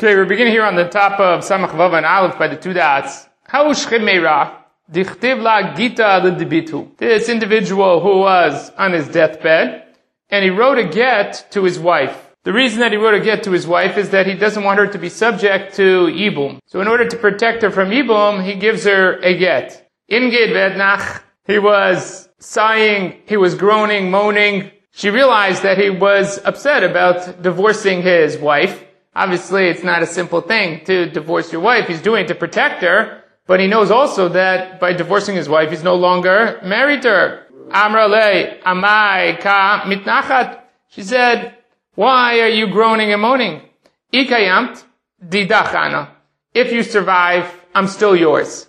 Okay, we're beginning here on the top of Samach Vav and Aleph by the two dots. This individual who was on his deathbed, and he wrote a get to his wife. The reason that he wrote a get to his wife is that he doesn't want her to be subject to Yibum. So in order to protect her from Yibum, he gives her a get. Inged vednach, he was sighing, he was groaning, moaning. She realized that he was upset about divorcing his wife. Obviously, it's not a simple thing to divorce your wife. He's doing it to protect her, but he knows also that by divorcing his wife, he's no longer married to her. Amra le amai ka mitnachat. She said, why are you groaning and moaning? Ikayamt didachana. If you survive, I'm still yours.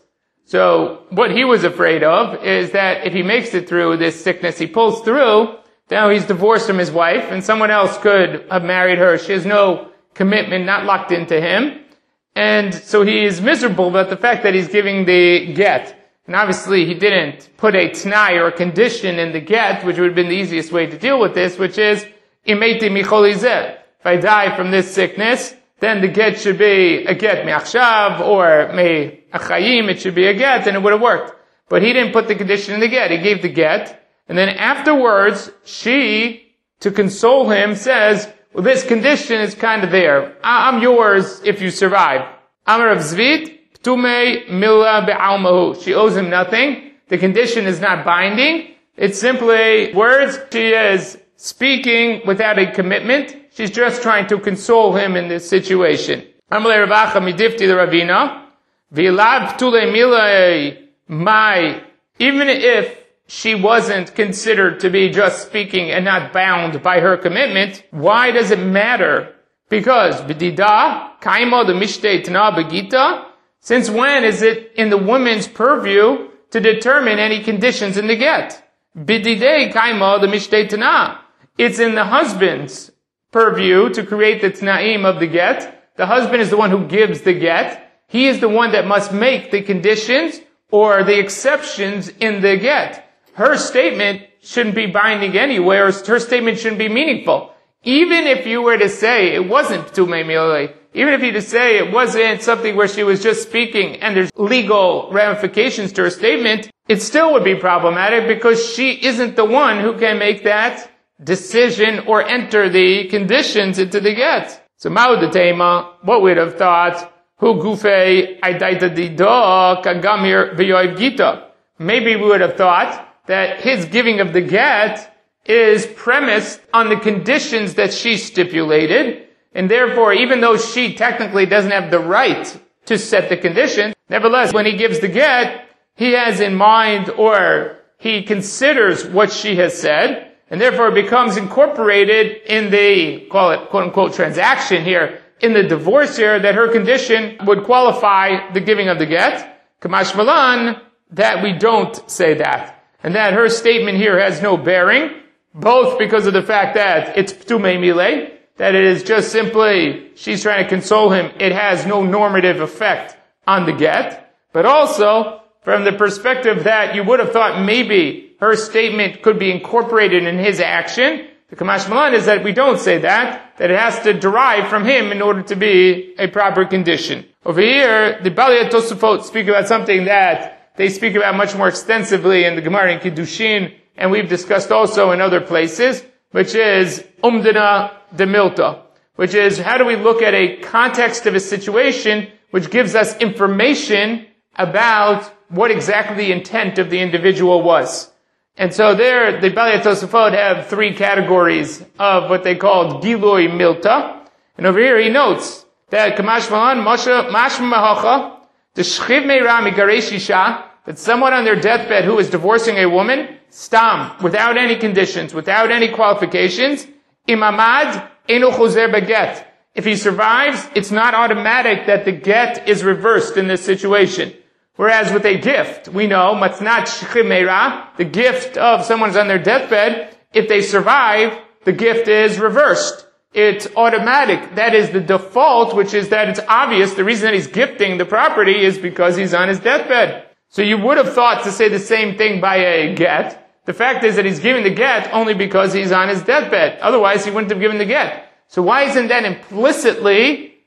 So what he was afraid of is that if he makes it through this sickness, he pulls through, now he's divorced from his wife, and someone else could have married her. She has no commitment, not locked into him. And so he is miserable about the fact that he's giving the get. And obviously he didn't put a t'nai or a condition in the get, which would have been the easiest way to deal with this, which is, imeti micholizeh. If I die from this sickness, then the get should be a get me'achshav, or me'achayim, it should be a get, and it would have worked. But he didn't put the condition in the get. He gave the get, and then afterwards, she, to console him, says, well, this condition is kind of there. I'm yours if you survive. Amar of Zvit, ptume mila be'almahu. She owes him nothing. The condition is not binding. It's simply words. She is speaking without a commitment. She's just trying to console him in this situation. Amar Ravacha midifti the Ravina. V'ilab ptule mila mai. Even if she wasn't considered to be just speaking and not bound by her commitment, why does it matter? Because, b'dida, kaimo the mishtei tana begita, since when is it in the woman's purview to determine any conditions in the get? B'didei kaimo the mishtei tana. It's in the husband's purview to create the t'naim of the get. The husband is the one who gives the get. He is the one that must make the conditions or the exceptions in the get. Her statement shouldn't be binding anywhere. Her statement shouldn't be meaningful. Even if you were to say it wasn't ptume milei, even if you to say it wasn't something where she was just speaking and there's legal ramifications to her statement, it still would be problematic because she isn't the one who can make that decision or enter the conditions into the get. So ma'udatema, what we'd have thought, hu gufei aidaita dido kagamir v'yoiv gita. Maybe we would have thought that his giving of the get is premised on the conditions that she stipulated, and therefore, even though she technically doesn't have the right to set the condition, nevertheless, when he gives the get, he has in mind, or he considers what she has said, and therefore it becomes incorporated in the, call it quote-unquote transaction here, in the divorce here, that her condition would qualify the giving of the get. Kamash malan, that we don't say that. And that her statement here has no bearing, both because of the fact that it's ptume milei, that it is just simply, she's trying to console him, it has no normative effect on the get, but also from the perspective that you would have thought maybe her statement could be incorporated in his action. The Kamash Malan is that we don't say that it has to derive from him in order to be a proper condition. Over here, the Balei Tosafot speak about something that they speak about much more extensively in the Gemara in Kiddushin, and we've discussed also in other places, which is umdana de milta, which is how do we look at a context of a situation which gives us information about what exactly the intent of the individual was. And so there, the Balei Tosafot have three categories of what they call gilui milta, and over here he notes that Kamash Malan Moshe Mashma Mahacha, the shchiv meira migaresh isha, that someone on their deathbed who is divorcing a woman, stam, without any conditions, without any qualifications, imamad eno chozer beget. If he survives, it's not automatic that the get is reversed in this situation. Whereas with a gift, we know, matnat shchiv meira, the gift of someone's on their deathbed, if they survive, the gift is reversed. It's automatic. That is the default, which is that it's obvious the reason that he's gifting the property is because he's on his deathbed. So you would have thought to say the same thing by a get. The fact is that he's giving the get only because he's on his deathbed. Otherwise, he wouldn't have given the get. So why isn't that implicitly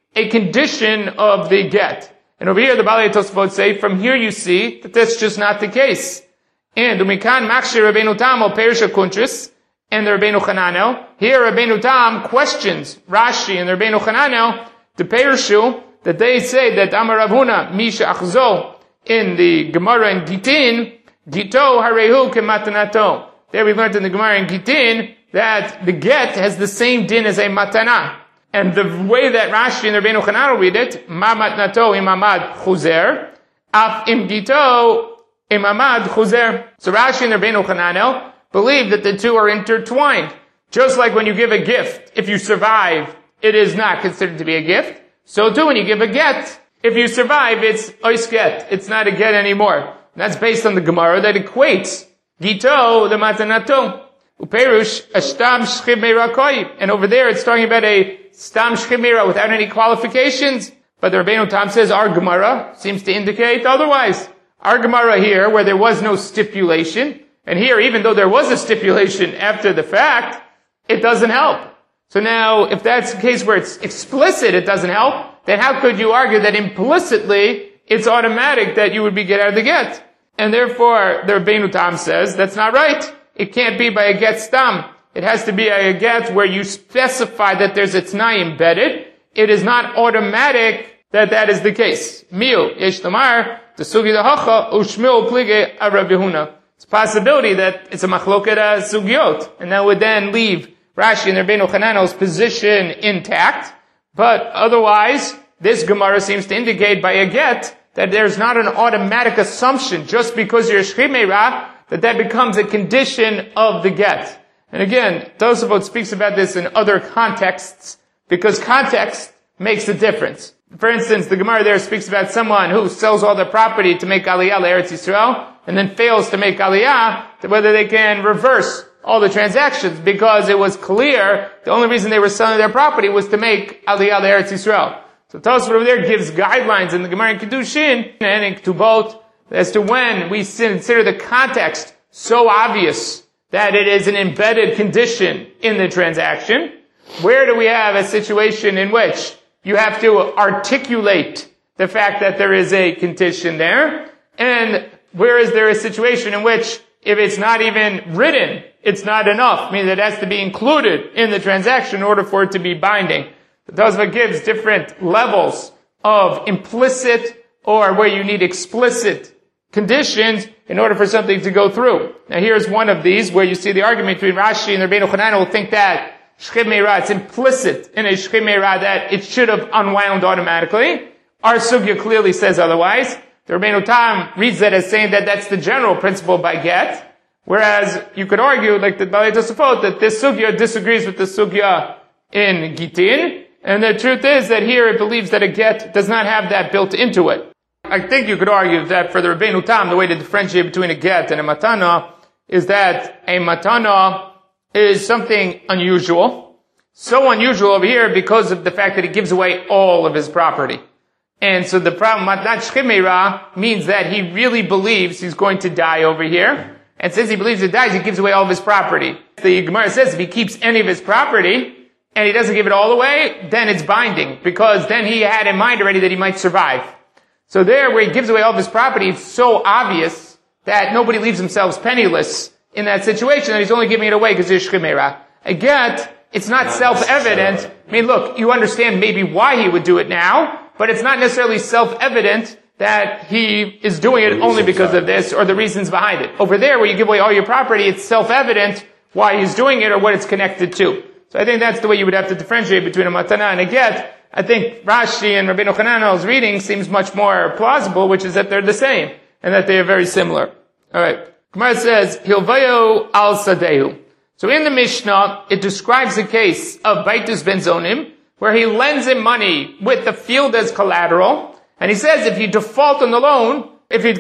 a condition of the get. And over here, the Balei Tosafot say, from here you see that that's just not the case. And Umikan Makshir Rabbeinu Tam al Perisha Kuntris, and the Rabbeinu Chananel. Here Rabbeinu Tam questions Rashi and the Rabbeinu Chananel, the Perishu, that they say that Amar Rav Huna, Misha Achzo, in the Gemara in Gitin, Gito Harehu Kematanato. There we learned in the Gemara in Gitin that the get has the same din as a matana. And the way that Rashi and the Rabbeinu Chananel read it, Ma matnato imamad chuzer, af im gito imamad chuzer. So Rashi and the Rabbeinu Chananel believe that the two are intertwined. Just like when you give a gift, if you survive, it is not considered to be a gift. So too when you give a get, if you survive, it's ois get. It's not a get anymore. And that's based on the Gemara that equates Gito, the matanato. Uperush, a stam shchimera koi. And over there it's talking about a stam shchimera without any qualifications. But the Rabbeinu Tam says our Gemara seems to indicate otherwise. Our Gemara here, where there was no stipulation, and here, even though there was a stipulation after the fact, it doesn't help. So now, if that's the case where it's explicit, it doesn't help, then how could you argue that implicitly it's automatic that you would be get out of the get? And therefore, the Rabbeinu Tam says, that's not right. It can't be by a get stam. It has to be a get where you specify that there's a t'nai embedded. It is not automatic that that is the case. Miu, yesh tamar, t'sugi dahacha, ushmil plige av Rav Yehuna. It's a possibility that it's a machloket sugyot, and that would then leave Rashi and Rabbeinu Chananel's position intact. But otherwise, this Gemara seems to indicate by a get that there's not an automatic assumption just because you're shchimera that becomes a condition of the get. And again, Tosafot speaks about this in other contexts because context makes a difference. For instance, the Gemara there speaks about someone who sells all their property to make Aliyah Eretz Yisrael and then fails to make Aliyah, to whether they can reverse all the transactions because it was clear the only reason they were selling their property was to make Aliyah Eretz Yisrael. So Tosafot over there gives guidelines in the Gemara in Kedushin and in Ketubot as to when we consider the context so obvious that it is an embedded condition in the transaction. Where do we have a situation in which you have to articulate the fact that there is a condition there? And where is there a situation in which if it's not even written, it's not enough, meaning that it has to be included in the transaction in order for it to be binding? The Tosafot gives different levels of implicit or where you need explicit conditions in order for something to go through. Now here's one of these where you see the argument between Rashi and the Rabbeinu Chananel will think that shchimera, it's implicit in a shchimera that it should have unwound automatically. Our sugya clearly says otherwise. The Rabbeinu Tam reads that as saying that that's the general principle by get, whereas you could argue, like the Balei Tosafot, that this sugya disagrees with the sugya in Gitin, and the truth is that here it believes that a get does not have that built into it. I think you could argue that for the Rabbeinu Tam, the way to differentiate between a get and a matana is that a matana is something unusual. So unusual over here because of the fact that he gives away all of his property. And so the problem, matnat shchimera, means that he really believes he's going to die over here. And since he believes he dies, he gives away all of his property. The Gemara says if he keeps any of his property, and he doesn't give it all away, then it's binding. Because then he had in mind already that he might survive. So there, where he gives away all of his property, it's so obvious that nobody leaves themselves penniless in that situation, and he's only giving it away because there's shchimera. A get, it's not self-evident. I mean, look, you understand maybe why he would do it now, but it's not necessarily self-evident that he is doing it only because of this or the reasons behind it. Over there, where you give away all your property, it's self-evident why he's doing it or what it's connected to. So I think that's the way you would have to differentiate between a matana and a get. I think Rashi and Rabbeinu Chananel's reading seems much more plausible, which is that they're the same, and that they are very similar. Alright. Gemara says, Hilvayo al Sadehu. So in the Mishnah, it describes the case of Baitus Ben Zonim, where he lends him money with the field as collateral, and he says if you default on the loan,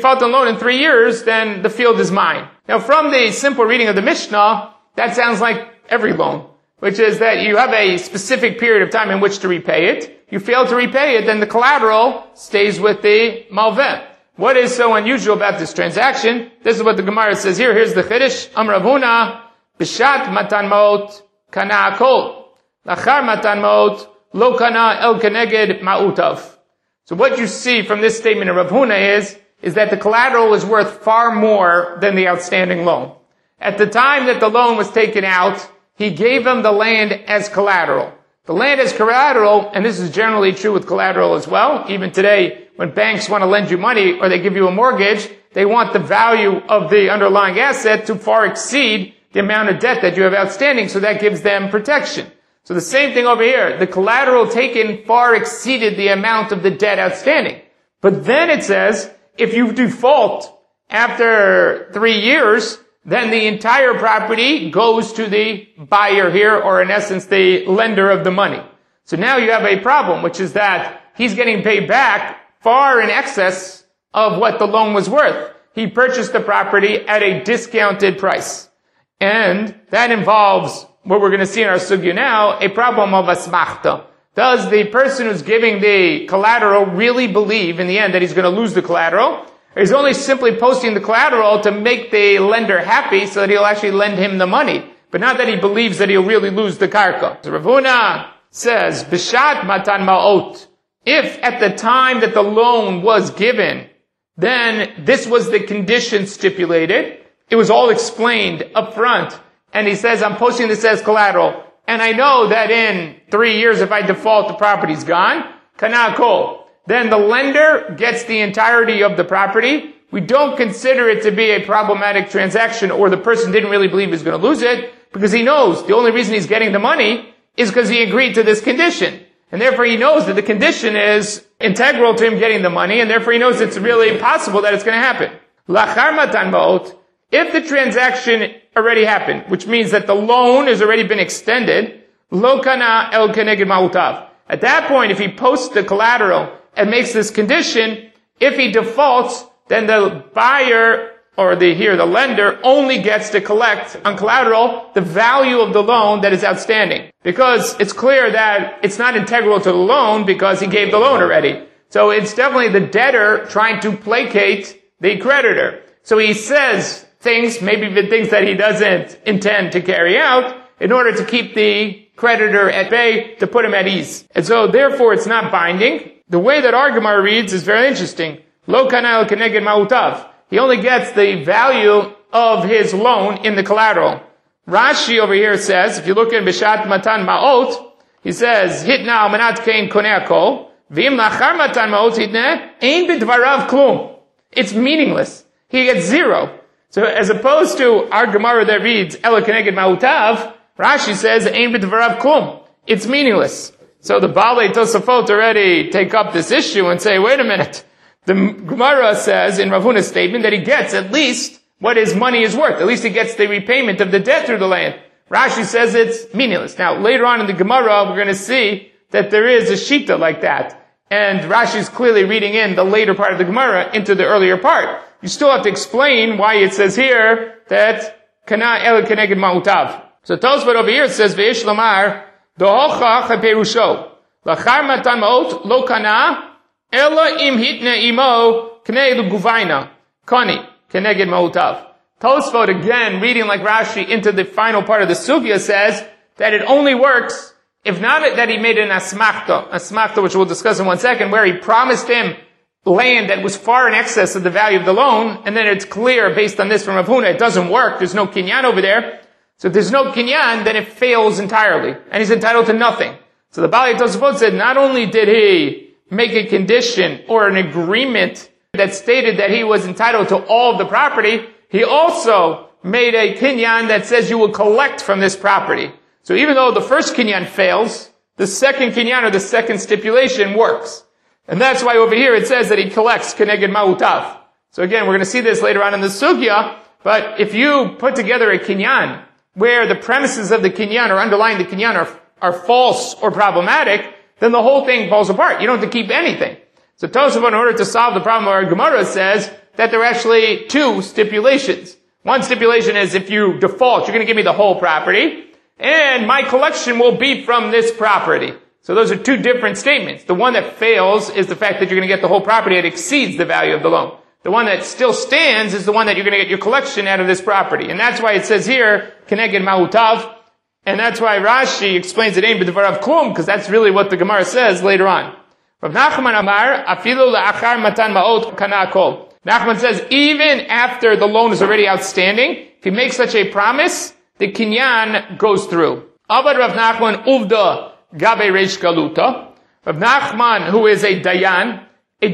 in 3 years, then the field is mine. Now from the simple reading of the Mishnah, that sounds like every loan, which is that you have a specific period of time in which to repay it. You fail to repay it, then the collateral stays with the malveh. What is so unusual about this transaction? This is what the Gemara says here. Here's the Chiddush. Amar Rav Huna, Bishat matan mot kana akol. Lachar matan mot lo kana el keneged ma'utav. So what you see from this statement of Rav Huna is that the collateral is worth far more than the outstanding loan. At the time that the loan was taken out, he gave them the land as collateral. The land as collateral, and this is generally true with collateral as well, even today when banks want to lend you money or they give you a mortgage, they want the value of the underlying asset to far exceed the amount of debt that you have outstanding, so that gives them protection. So the same thing over here. The collateral taken far exceeded the amount of the debt outstanding. But then it says, if you default after 3 years, then the entire property goes to the buyer here, or in essence, the lender of the money. So now you have a problem, which is that he's getting paid back far in excess of what the loan was worth. He purchased the property at a discounted price. And that involves what we're going to see in our sugya now, a problem of asmachta. Does the person who's giving the collateral really believe in the end that he's going to lose the collateral? Or he's only simply posting the collateral to make the lender happy so that he'll actually lend him the money, but not that he believes that he'll really lose the karka. So Rav Huna says, Bishat matan ma'ot. If at the time that the loan was given, then this was the condition stipulated, it was all explained up front, and he says, I'm posting this as collateral, and I know that in 3 years if I default the property's gone, kana kol. Then the lender gets the entirety of the property. We don't consider it to be a problematic transaction, or the person didn't really believe he's going to lose it, because he knows the only reason he's getting the money is because he agreed to this condition. And therefore he knows that the condition is integral to him getting the money, and therefore he knows it's really possible that it's going to happen. Lachar matan ma'ot, if the transaction already happened, which means that the loan has already been extended, lo kana el keneged ma'utav. At that point, if he posts the collateral and makes this condition, if he defaults, then the buyer, or the lender, only gets to collect on collateral the value of the loan that is outstanding. Because it's clear that it's not integral to the loan because he gave the loan already. So it's definitely the debtor trying to placate the creditor. So he says things, maybe the things that he doesn't intend to carry out, in order to keep the creditor at bay, to put him at ease. And so therefore it's not binding. The way that our Gemara reads is very interesting. Lo kana el keneged ma'utav. He only gets the value of his loan in the collateral. Rashi over here says, if you look in Bishat matan ma'ot, he says, hitna almanat kein koneh kol, v'im lachar matan ma'ot hitna, ein b'dvarav klum. It's meaningless. He gets 0. So as opposed to our Gemara that reads, Ela keneged ma'utav, Rashi says, ein b'dvarav klum. It's meaningless. So the Baalei Tosafot already take up this issue and say, wait a minute. The Gemara says in Rav Huna's statement that he gets at least what his money is worth. At least he gets the repayment of the debt through the land. Rashi says it's meaningless. Now, later on in the Gemara, we're going to see that there is a shita like that. And Rashi is clearly reading in the later part of the Gemara into the earlier part. You still have to explain why it says here that kana el keneged ma'utav. So Tosfot over here says, Ve'esh lomar, dohocha chaperusho, lachar matan ma'ot lo kana, ela im hitna imo knei l'guvaina, koni, keneged ma'utav. Tosfot, again, reading like Rashi into the final part of the sugya, says that it only works if not that he made an asmachta, which we'll discuss in 1 second, where he promised him land that was far in excess of the value of the loan, and then it's clear based on this from Rav Huna, it doesn't work, there's no kinyan over there. So if there's no kinyan, then it fails entirely, and he's entitled to nothing. So the Baalei Tosafot said not only did he make a condition or an agreement that stated that he was entitled to all of the property, he also made a kinyan that says you will collect from this property. So even though the first kinyan fails, the second kinyan or the second stipulation works. And that's why over here it says that he collects keneged ma'utav. So again, we're going to see this later on in the sugya, but if you put together a kinyan where the premises of the kinyan or underlying the kinyan are false or problematic, then the whole thing falls apart. You don't have to keep anything. So Tosafot, in order to solve the problem of our Gemara, says that there are actually 2 stipulations. One stipulation is if you default, you're going to give me the whole property, and my collection will be from this property. So those are 2 different statements. The one that fails is the fact that you're going to get the whole property that exceeds the value of the loan. The one that still stands is the one that you're going to get your collection out of this property. And that's why it says here, keneged ma'utav. And that's why Rashi explains it ain't b'dvarav klum, because that's really what the Gemara says later on. Rav Nachman Amar, afilu la'achar matan ma'ot kana kol. Nachman says, even after the loan is already outstanding, if he makes such a promise, the kinyan goes through. Abad Rav Nachman uvda gabe reish galuta. Rav Nachman, who is a dayan of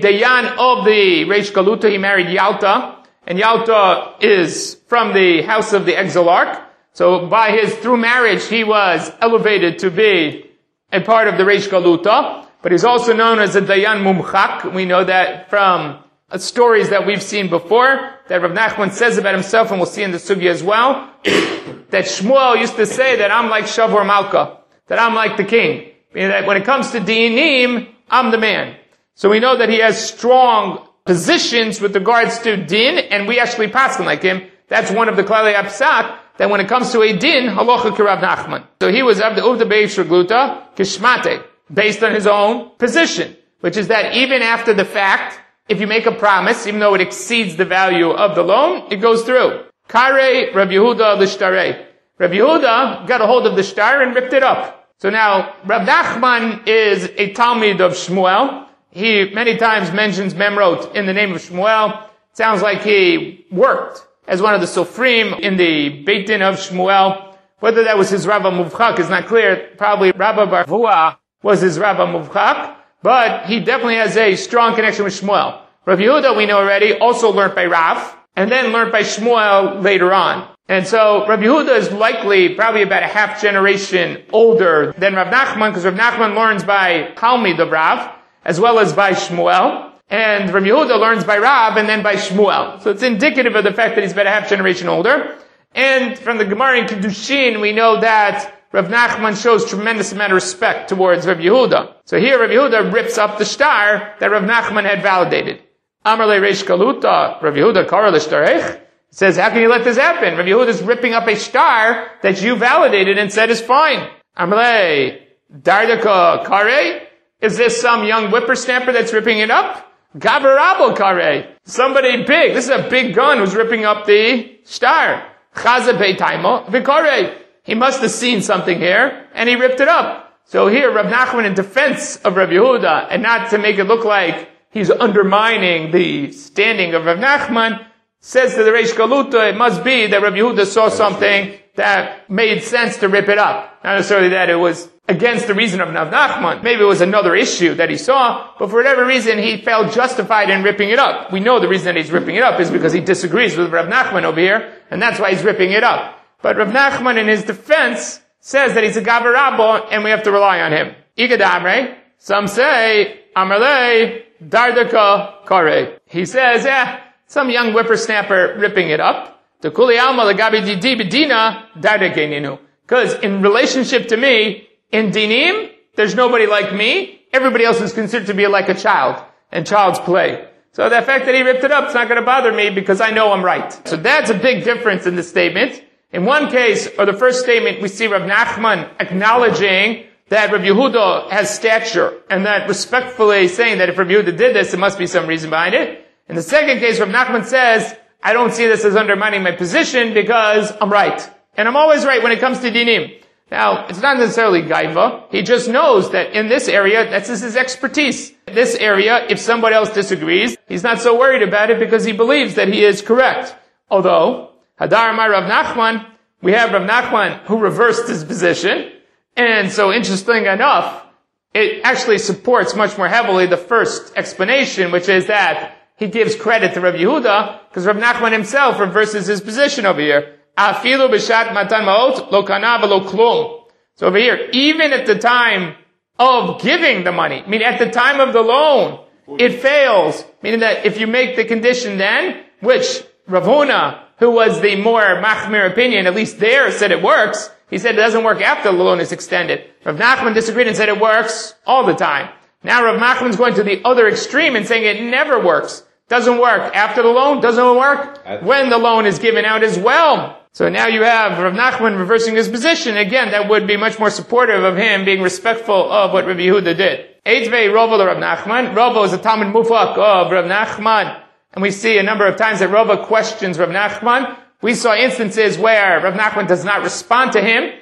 the reish galuta, he married Yalta, and Yalta is from the house of the exilarch. So through marriage, he was elevated to be a part of the reish galuta, but he's also known as a dayan mumchak. We know that from stories that we've seen before, that Rav Nachman says about himself, and we'll see in the sugya as well, that Shmuel used to say that I'm like Shavor Malka, that I'm like the king. Meaning that when it comes to dinim, I'm the man. So we know that he has strong positions with regards to din, and we actually pass him like him. That's one of the Klalei Apsat, that when it comes to a din, halacha k'Rav Nachman. So he was Avda Uvda Beish Regluta, Kishmate, based on his own position, which is that even after the fact, if you make a promise, even though it exceeds the value of the loan, it goes through. Kare Rav Yehuda l'shtarei. Rav Yehuda got a hold of the shtar and ripped it up. So now, Rav Nachman is a Talmid of Shmuel. He many times mentions Memrot in the name of Shmuel. It sounds like he worked as one of the Sofrim in the Beit Din of Shmuel. Whether that was his Rabbah Muvchak is not clear. Probably Rabbah Bar Vua was his Rabbah Muvchak. But he definitely has a strong connection with Shmuel. Rav Yehuda, we know already, also learned by Rav, and then learned by Shmuel later on. And so Rav Yehuda is likely probably about a half generation older than Rav Nachman, because Rav Nachman learns by Talmid of Rav, as well as by Shmuel. And Rav Yehuda learns by Rav and then by Shmuel. So it's indicative of the fact that he's about a half generation older. And from the Gemara in Kiddushin, we know that Rav Nachman shows tremendous amount of respect towards Rav Yehuda. So here Rav Yehuda rips up the shtar that Rav Nachman had validated. Amar le reish galuta, Rav Yehuda kara l'shtarech. Says, how can you let this happen? Rav Yehuda is ripping up a shtar that you validated and said is fine. Amar le dardaka kare. Is this some young whippersnapper that's ripping it up? Gabarabo kare. Somebody big. This is a big gun who's ripping up the shtar. Chaza beitaimo v'kare. He must have seen something here, and he ripped it up. So here, Rav Nachman, in defense of Rav Yehuda, and not to make it look like he's undermining the standing of Rav Nachman, says to the Reish Galuta, it must be that Rav Yehuda saw something that made sense to rip it up. Not necessarily that it was against the reason of Rav Nachman. Maybe it was another issue that he saw, but for whatever reason, he felt justified in ripping it up. We know the reason that he's ripping it up is because he disagrees with Rav Nachman over here, and that's why he's ripping it up. But Rav Nachman, in his defense, says that he's a Gavar Rabbo, and we have to rely on him. Igadamre, some say, Amarle, Dardaka, Kare. He says, some young whippersnapper ripping it up. The Kuli Alma, the Gabi Didi Bedina, Dardakeninu. Because in relationship to me, in Dinim, there's nobody like me. Everybody else is considered to be like a child, and child's play. So the fact that he ripped it up, it's not going to bother me because I know I'm right. So that's a big difference in the statement. In one case, or the first statement, we see Rav Nachman acknowledging that Rav Yehuda has stature, and that respectfully saying that if Rav Yehuda did this, there must be some reason behind it. In the second case, Rav Nachman says, I don't see this as undermining my position because I'm right. And I'm always right when it comes to dinim. Now, it's not necessarily gaiva. He just knows that in this area, that's his expertise. In this area, if somebody else disagrees, he's not so worried about it because he believes that he is correct. Although, Hadar Amar Rav Nachman, we have Rav Nachman who reversed his position. And so interesting enough, it actually supports much more heavily the first explanation, which is that he gives credit to Rav Yehuda, because Rav Nachman himself reverses his position over here. Afilu b'shat matan ma'ot lo kana v'lo klum. So over here, even at the time of giving the money, meaning at the time of the loan, it fails. Meaning that if you make the condition then, which Rav Huna, who was the more machmir opinion, at least there said it works, he said it doesn't work after the loan is extended. Rav Nachman disagreed and said it works all the time. Now Rav Nachman's going to the other extreme and saying it never works. Doesn't work after the loan, doesn't work when the loan is given out as well. So now you have Rav Nachman reversing his position. Again, that would be much more supportive of him being respectful of what Rav Yehuda did. Eitvei Rova Rav Nachman. Rova is a Talmud Mufak of Rav Nachman. And we see a number of times that Rava questions Rav Nachman. We saw instances where Rav Nachman does not respond to him.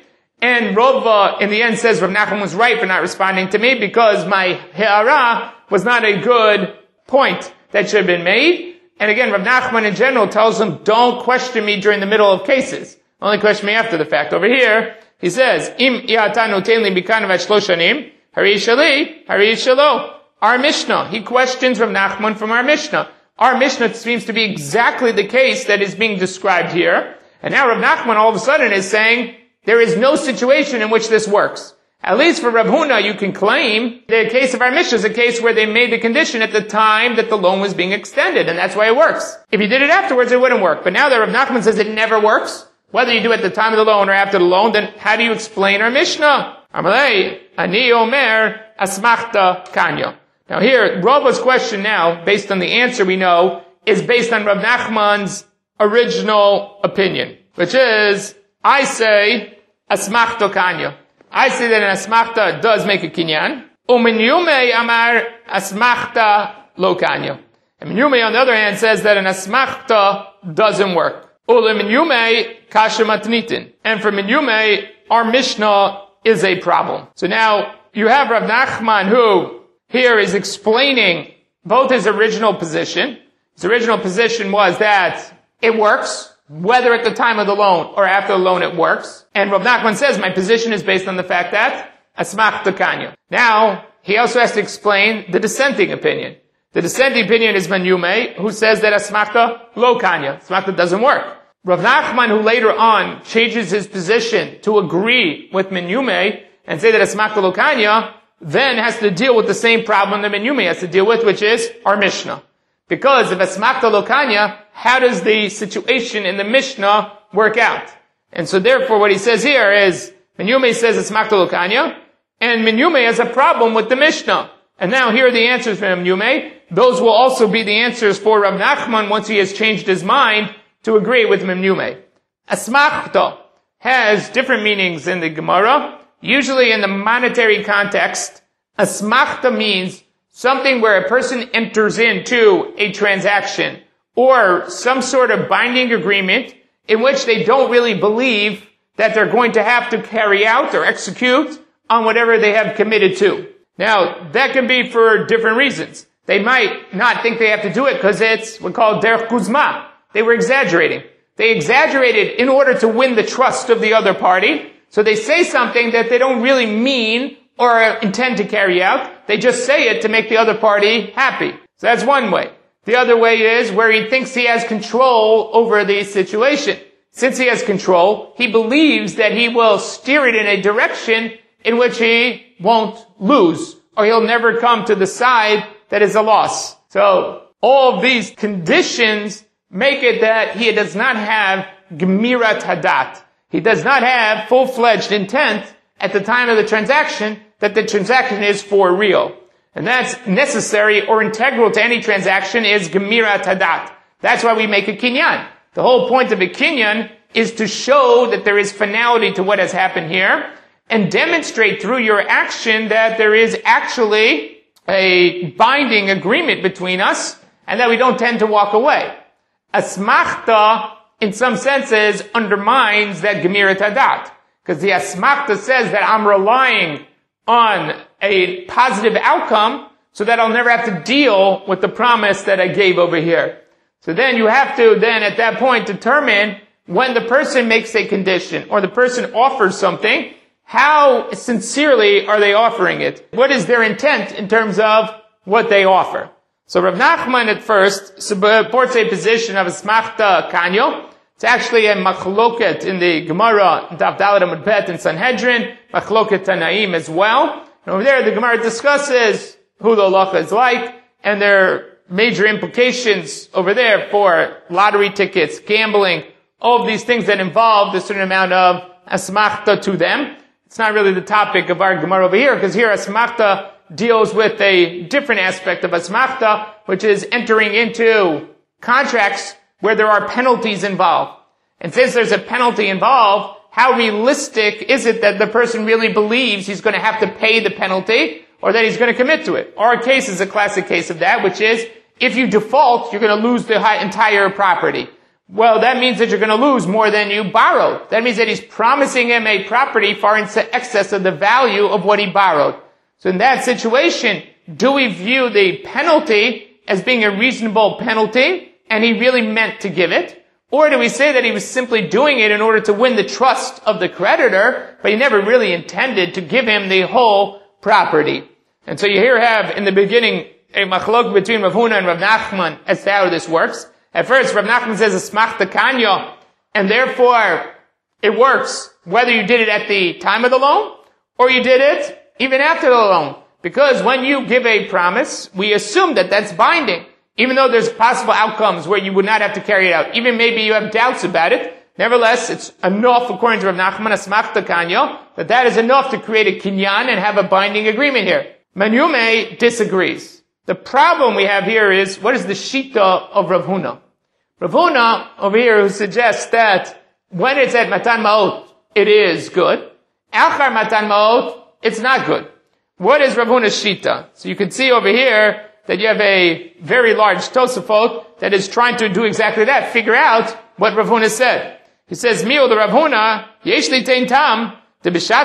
And Rava, in the end, says Rav Nachman was right for not responding to me because my he'ara was not a good point that should have been made. And again, Rav Nachman in general tells him, don't question me during the middle of cases. Only question me after the fact. Over here, he says, Im i'atanu tein li mikanav ad shlosh shanim, hari shali, hari shalo. Our Mishnah, he questions Rav Nachman from our Mishnah. Our Mishnah seems to be exactly the case that is being described here. And now Rav Nachman all of a sudden is saying, there is no situation in which this works. At least for Rav Huna, you can claim the case of our Mishnah is a case where they made the condition at the time that the loan was being extended, and that's why it works. If you did it afterwards, it wouldn't work. But now that Rav Nachman says it never works, whether you do it at the time of the loan or after the loan, then how do you explain our Mishnah? Amalei, ani omer, asmachta kanyo. Now here, Rava's question now, based on the answer we know, is based on Rav Nachman's original opinion, which is, I say, asmachta kanyo. I say that an asmachta does make a kinyan. Umin yume amar asmachta lo kanyo. And Yume, on the other hand, says that an asmachta doesn't work. Ulim Yume kasha matnitin. And for Yume, our Mishnah is a problem. So now, you have Rav Nachman who here is explaining both his original position. His original position was that it works, whether at the time of the loan or after the loan it works. And Rav Nachman says, my position is based on the fact that asmachta kanyo. Now, he also has to explain the dissenting opinion. The dissenting opinion is Ben Yume, who says that asmachta lo kanya. Asmachta doesn't work. Rav Nachman, who later on changes his position to agree with Ben Yume and say that asmachta lo kanya, then has to deal with the same problem that Ben Yume has to deal with, which is our Mishnah. Because if asmachta lo kanya, how does the situation in the Mishnah work out? And so therefore what he says here is, Ben Yume says asmachta lo kanya, and Ben Yume has a problem with the Mishnah. And now here are the answers from Yume. Those will also be the answers for Rav Nachman once he has changed his mind to agree with Yume. Asmachta has different meanings in the Gemara. Usually in the monetary context, asmachta means something where a person enters into a transaction or some sort of binding agreement in which they don't really believe that they're going to have to carry out or execute on whatever they have committed to. Now, that can be for different reasons. They might not think they have to do it because it's what's called derech guzma. They were exaggerating. They exaggerated in order to win the trust of the other party. So they say something that they don't really mean or intend to carry out. They just say it to make the other party happy. So that's one way. The other way is where he thinks he has control over the situation. Since he has control, he believes that he will steer it in a direction in which he won't lose, or he'll never come to the side that is a loss. So, all of these conditions make it that he does not have gemirat hadat. He does not have full-fledged intent at the time of the transaction that the transaction is for real. And that's necessary or integral to any transaction is gemirat hadat. That's why we make a kinyan. The whole point of a kinyan is to show that there is finality to what has happened here, and demonstrate through your action that there is actually a binding agreement between us, and that we don't tend to walk away. Asmachta, in some senses, undermines that gemirat hadat, because the asmachta says that I'm relying on a positive outcome, so that I'll never have to deal with the promise that I gave over here. So then you have to then at that point determine when the person makes a condition, or the person offers something, how sincerely are they offering it? What is their intent in terms of what they offer? So Rav Nachman at first supports a position of asmachta kanyo. It's actually a machloket in the Gemara, Daf Daled Amud Bet in Sanhedrin, machloket Tanaim as well. And over there the Gemara discusses who the halacha is like, and there are major implications over there for lottery tickets, gambling, all of these things that involve a certain amount of asmachta to them. It's not really the topic of our Gemara over here, because here asmachta deals with a different aspect of asmachta, which is entering into contracts where there are penalties involved. And since there's a penalty involved, how realistic is it that the person really believes he's going to have to pay the penalty, or that he's going to commit to it? Our case is a classic case of that, which is, if you default, you're going to lose the entire property. well, that means that you're going to lose more than you borrowed. That means that he's promising him a property far in excess of the value of what he borrowed. So in that situation, do we view the penalty as being a reasonable penalty, and he really meant to give it? Or do we say that he was simply doing it in order to win the trust of the creditor, but he never really intended to give him the whole property? And so you here have, in the beginning, a machlok between Rav Huna and Rav Nachman as to how this works. At first, Rav Nachman says, Asmachta kanyo, and therefore, it works whether you did it at the time of the loan, or you did it even after the loan. Because when you give a promise, we assume that that's binding. Even though there's possible outcomes where you would not have to carry it out. Even maybe you have doubts about it. Nevertheless, it's enough, according to Rav Nachman, Asmachta kanyo, that is enough to create a kinyan and have a binding agreement here. Menume disagrees. The problem we have here is, what is the shita of Rav Huna? Rav Huna, over here, who suggests that when it's at Matan Ma'ot, it is good. Achar Matan Ma'ot, it's not good. What is Rav Huna's shita? So you can see over here, that you have a very large Tosafot that is trying to do exactly that, figure out what Rav Huna said. He says, Mi'ol the Rav Huna, yesh li tein tam, de b'shat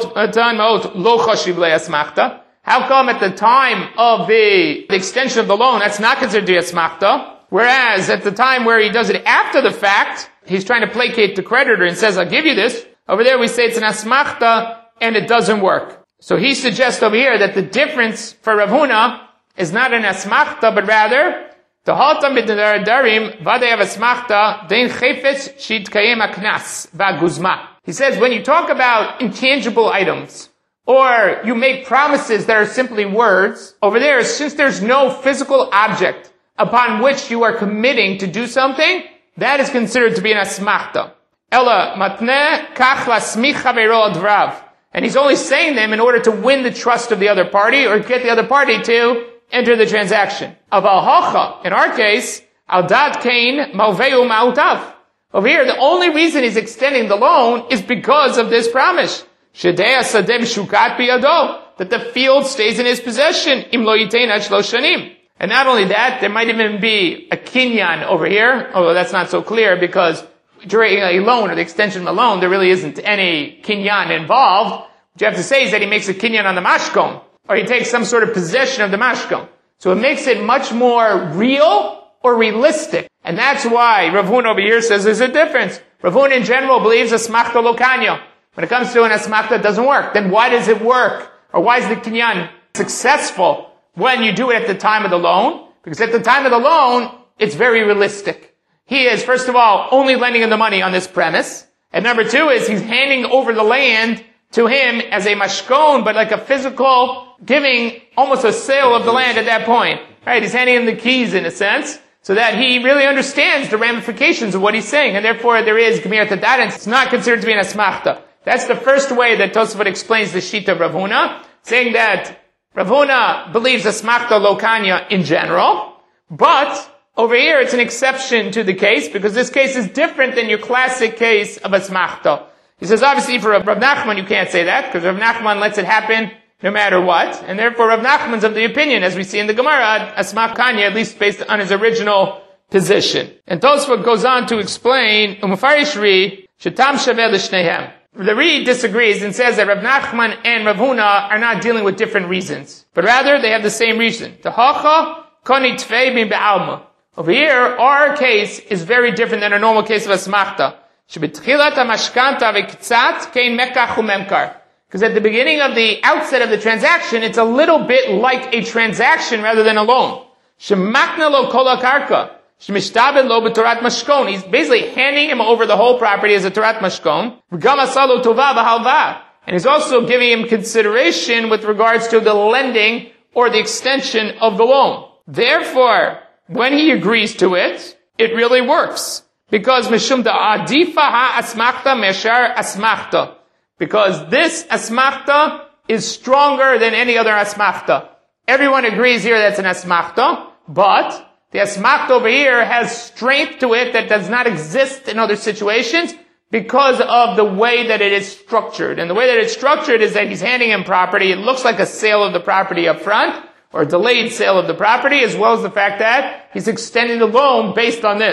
ma'ot lo choshiv le'asmachta. How come at the time of the extension of the loan, that's not considered to be asmachta, whereas at the time where he does it after the fact, he's trying to placate the creditor and says, I'll give you this. Over there we say it's an asmachta, and it doesn't work. So he suggests over here that the difference for Rav Huna is not an asmachta, but rather, the halta mitnadarim vadeyav asmachta dein chefetz shitkayem aknas vaguzma. He says when you talk about intangible items, or you make promises that are simply words, over there, since there's no physical object upon which you are committing to do something, that is considered to be an asmachta. Ella matne kach lasmich havero advrav. And he's only saying them in order to win the trust of the other party, or get the other party to enter the transaction. Of al-hacha, in our case, al-dat kain malveu ma'utav. Over here, the only reason he's extending the loan is because of this promise. Shedei asadeh shukat biyado, that the field stays in his possession. Im lo yitein ad shlosh shanim. And not only that, there might even be a kinyan over here, although that's not so clear because during a loan or the extension of a loan, there really isn't any kinyan involved. What you have to say is that he makes a kinyan on the mashkom, or he takes some sort of possession of the mashkom. So it makes it much more real or realistic. And that's why Rav Huna over here says there's a difference. Rav Huna in general believes asmachta lo kanyo. When it comes to an asmachta, it doesn't work. Then why does it work? Or why is the kinyan successful when you do it at the time of the loan? Because at the time of the loan, it's very realistic. He is, first of all, only lending him the money on this premise. And number two is he's handing over the land to him as a mashkon, but like a physical giving, almost a sale of the land at that point. Right? He's handing him the keys in a sense, so that he really understands the ramifications of what he's saying, and therefore there is gemir tadaran. It's not considered to be an asmachta. That's the first way that Tosafot explains the shita of Rav Huna, saying that Rav Huna believes asmachta lo kanya in general, but over here it's an exception to the case, because this case is different than your classic case of asmachta. He says, obviously for Rav Nachman you can't say that, because Rav Nachman lets it happen no matter what, and therefore Rav Nachman's of the opinion, as we see in the Gemara, asmach kanya, at least based on his original position. And Tosfot goes on to explain, Umufarish Ri, shetam shaveh l'shneihem. The Ri disagrees and says that Rav Nachman and Rav Huna are not dealing with different reasons, but rather they have the same reason. Tahacha koni tfei bin be'alma. Over here, our case is very different than a normal case of asmachta. Shebetchilat hamashkanta v'ktzat kein mekach u'memkar. Because at the beginning of the outset of the transaction, it's a little bit like a transaction rather than a loan. Shemakna lo kol hakarka. Shemishtabed lo b'torat mashkon. He's basically handing him over the whole property as a torat mashkon. V'gam asalo tova v'halva. And he's also giving him consideration with regards to the lending or the extension of the loan. Therefore, when he agrees to it, it really works. Because mishum da'adifa ha-asmachta meshar asmachta. Because this asmachta is stronger than any other asmachta. Everyone agrees here that's an asmachta, but the asmachta over here has strength to it that does not exist in other situations because of the way that it is structured. And the way that it's structured is that he's handing him property. It looks like a sale of the property up front, or a delayed sale of the property, as well as the fact that he's extending the loan based on this.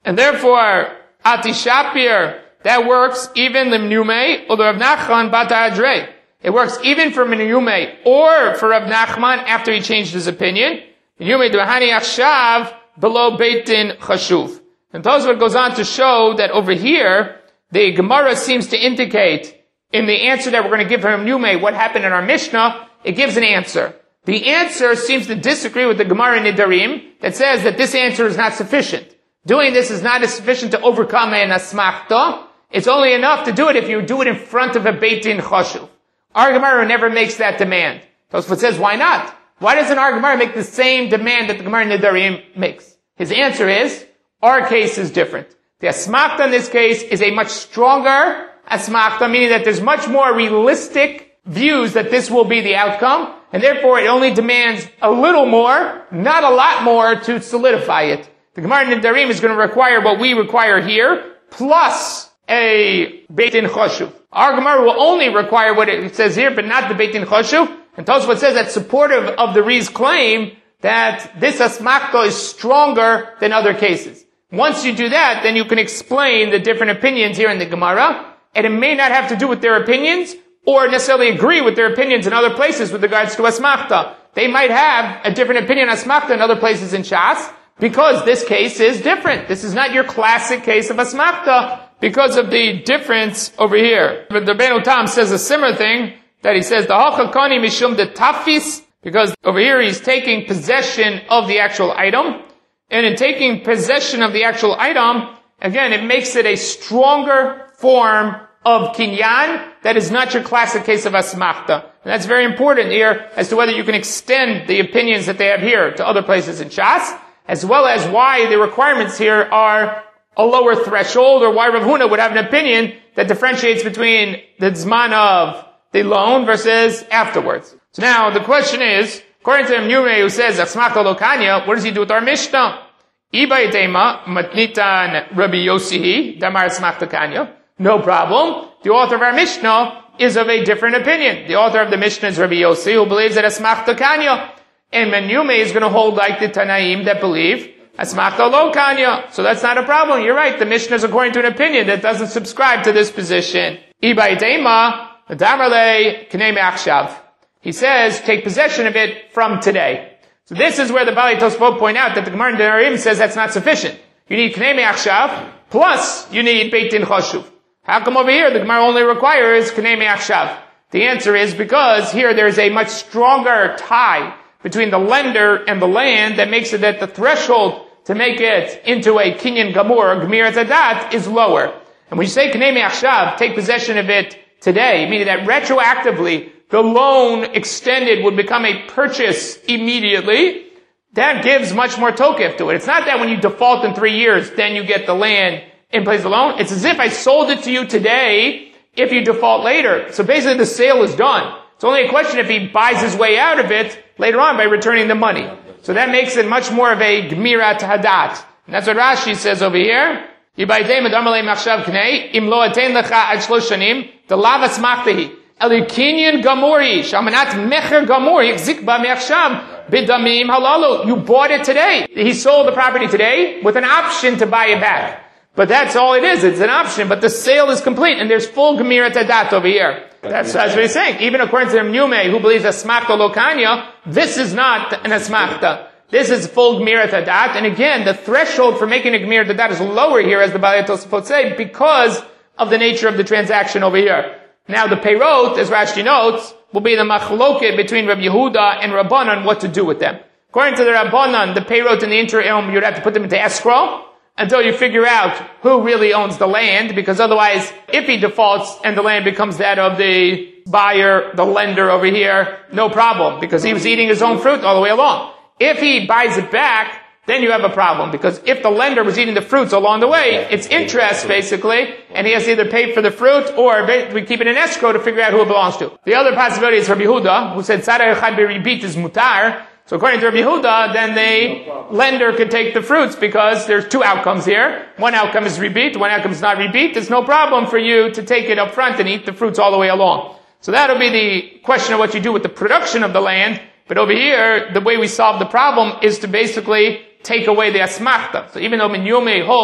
And therefore, Ati Shapir, that works even the Menyume or the Rav Nachman Bata Adrei. It works even for Menyume or for Rav Nachman after he changed his opinion. Menyume Dvahani Achshav below Beit Din Chashuv. And Tosfot goes on to show that over here, the Gemara seems to indicate in the answer that we're going to give from Menyume what happened in our Mishnah, it gives an answer. The answer seems to disagree with the Gemara in Nidarim that says that this answer is not sufficient. Doing this is not sufficient to overcome an asmachta. It's only enough to do it if you do it in front of a Beit Din Chashuv. Our Gemara never makes that demand. Tosfot says, why not? Why doesn't our Gemara make the same demand that the Gemara in Nidarim makes? His answer is, our case is different. The asmachta in this case is a much stronger asmachta, meaning that there's much more realistic views that this will be the outcome, and therefore it only demands a little more, not a lot more, to solidify it. The Gemara in Nidarim is going to require what we require here, plus a Beit Din Chashuv. Our Gemara will only require what it says here, but not the Beit Din Chashuv. And Tosfot says that's supportive of the Ri's claim that this asmachta is stronger than other cases. Once you do that, then you can explain the different opinions here in the Gemara, and it may not have to do with their opinions, or necessarily agree with their opinions in other places with regards to asmachta. They might have a different opinion on asmachta in other places in Shas, because this case is different. This is not your classic case of asmachta, because of the difference over here. But the Rabbeinu Tam says a similar thing, that he says, the hachakani mishum de tafis, because over here he's taking possession of the actual item, and in taking possession of the actual item, again, it makes it a stronger form of kinyan that is not your classic case of asmachta. And that's very important here as to whether you can extend the opinions that they have here to other places in Shas, as well as why the requirements here are a lower threshold, or why Rav Huna would have an opinion that differentiates between the zman of the loan versus afterwards. So now the question is, according to Menyume who says asmachta lo kanya, what does he do with our Mishnah? Iba yitema matnitan Rabbi Yosihi damar asmachta kanya. No problem. The author of our Mishnah is of a different opinion. The author of the Mishnah is Rabbi Yossi, who believes that asmachta kanya. And Menyume is going to hold like the Tanaim that believe asmachta lo kanya. So that's not a problem. You're right. The Mishnah is according to an opinion that doesn't subscribe to this position. Iba yitema damarle knei me'achshav. He says, take possession of it from today. So this is where the Balei Tosfot point out that the Gemara in Nidarim says that's not sufficient. You need knei me'achshav, plus you need Beit Din Chashuv. How come over here the Gemara only requires knei me'achshav? The answer is because here there is a much stronger tie between the lender and the land that makes it that the threshold to make it into a kinyan gamur, gmir zadat, is lower. And when you say knei me'achshav, take possession of it today, meaning that retroactively the loan extended would become a purchase immediately, that gives much more tokef to it. It's not that when you default in 3 years, then you get the land in place of the loan. It's as if I sold it to you today if you default later. So basically the sale is done. It's only a question if he buys his way out of it later on by returning the money. So that makes it much more of a gmirat hadat. And that's what Rashi says over here. Im lo aten lecha ad shlosh shanim, the lavas machtahi. Elikinyan gamori, shamanat mecher gamori, zikba me'achshav, bidamim halalu. You bought it today. He sold the property today with an option to buy it back. But that's all it is. It's an option. But the sale is complete, and there's full gemirat hadat over here. That's what he's saying. Even according to Menyume, who believes asmachta lo kanya, this is not an asmachta. This is full gemirat hadat. And again, the threshold for making a gemirat hadat is lower here, as the Balei Tosfot say, because of the nature of the transaction over here. Now the peirot, as Rashi notes, will be the machloket between Rabbi Yehuda and Rabbanan what to do with them. According to the Rabbanan, the peirot in the interim, you'd have to put them into escrow until you figure out who really owns the land, because otherwise, if he defaults and the land becomes that of the buyer, the lender over here, no problem, because he was eating his own fruit all the way along. If he buys it back, then you have a problem, because if the lender was eating the fruits along the way, it's interest basically, and he has to either pay for the fruit or we keep it in escrow to figure out who it belongs to. The other possibility is Rabbi Yehuda, who said Tzara Echad Beribit is mutar. So according to Rabbi Yehuda, then the lender could take the fruits because there's two outcomes here. One outcome is ribit, one outcome is not ribit. There's no problem for you to take it up front and eat the fruits all the way along. So that'll be the question of what you do with the production of the land. But over here, the way we solve the problem is to basically take away the asmachta. So even though Menyume holds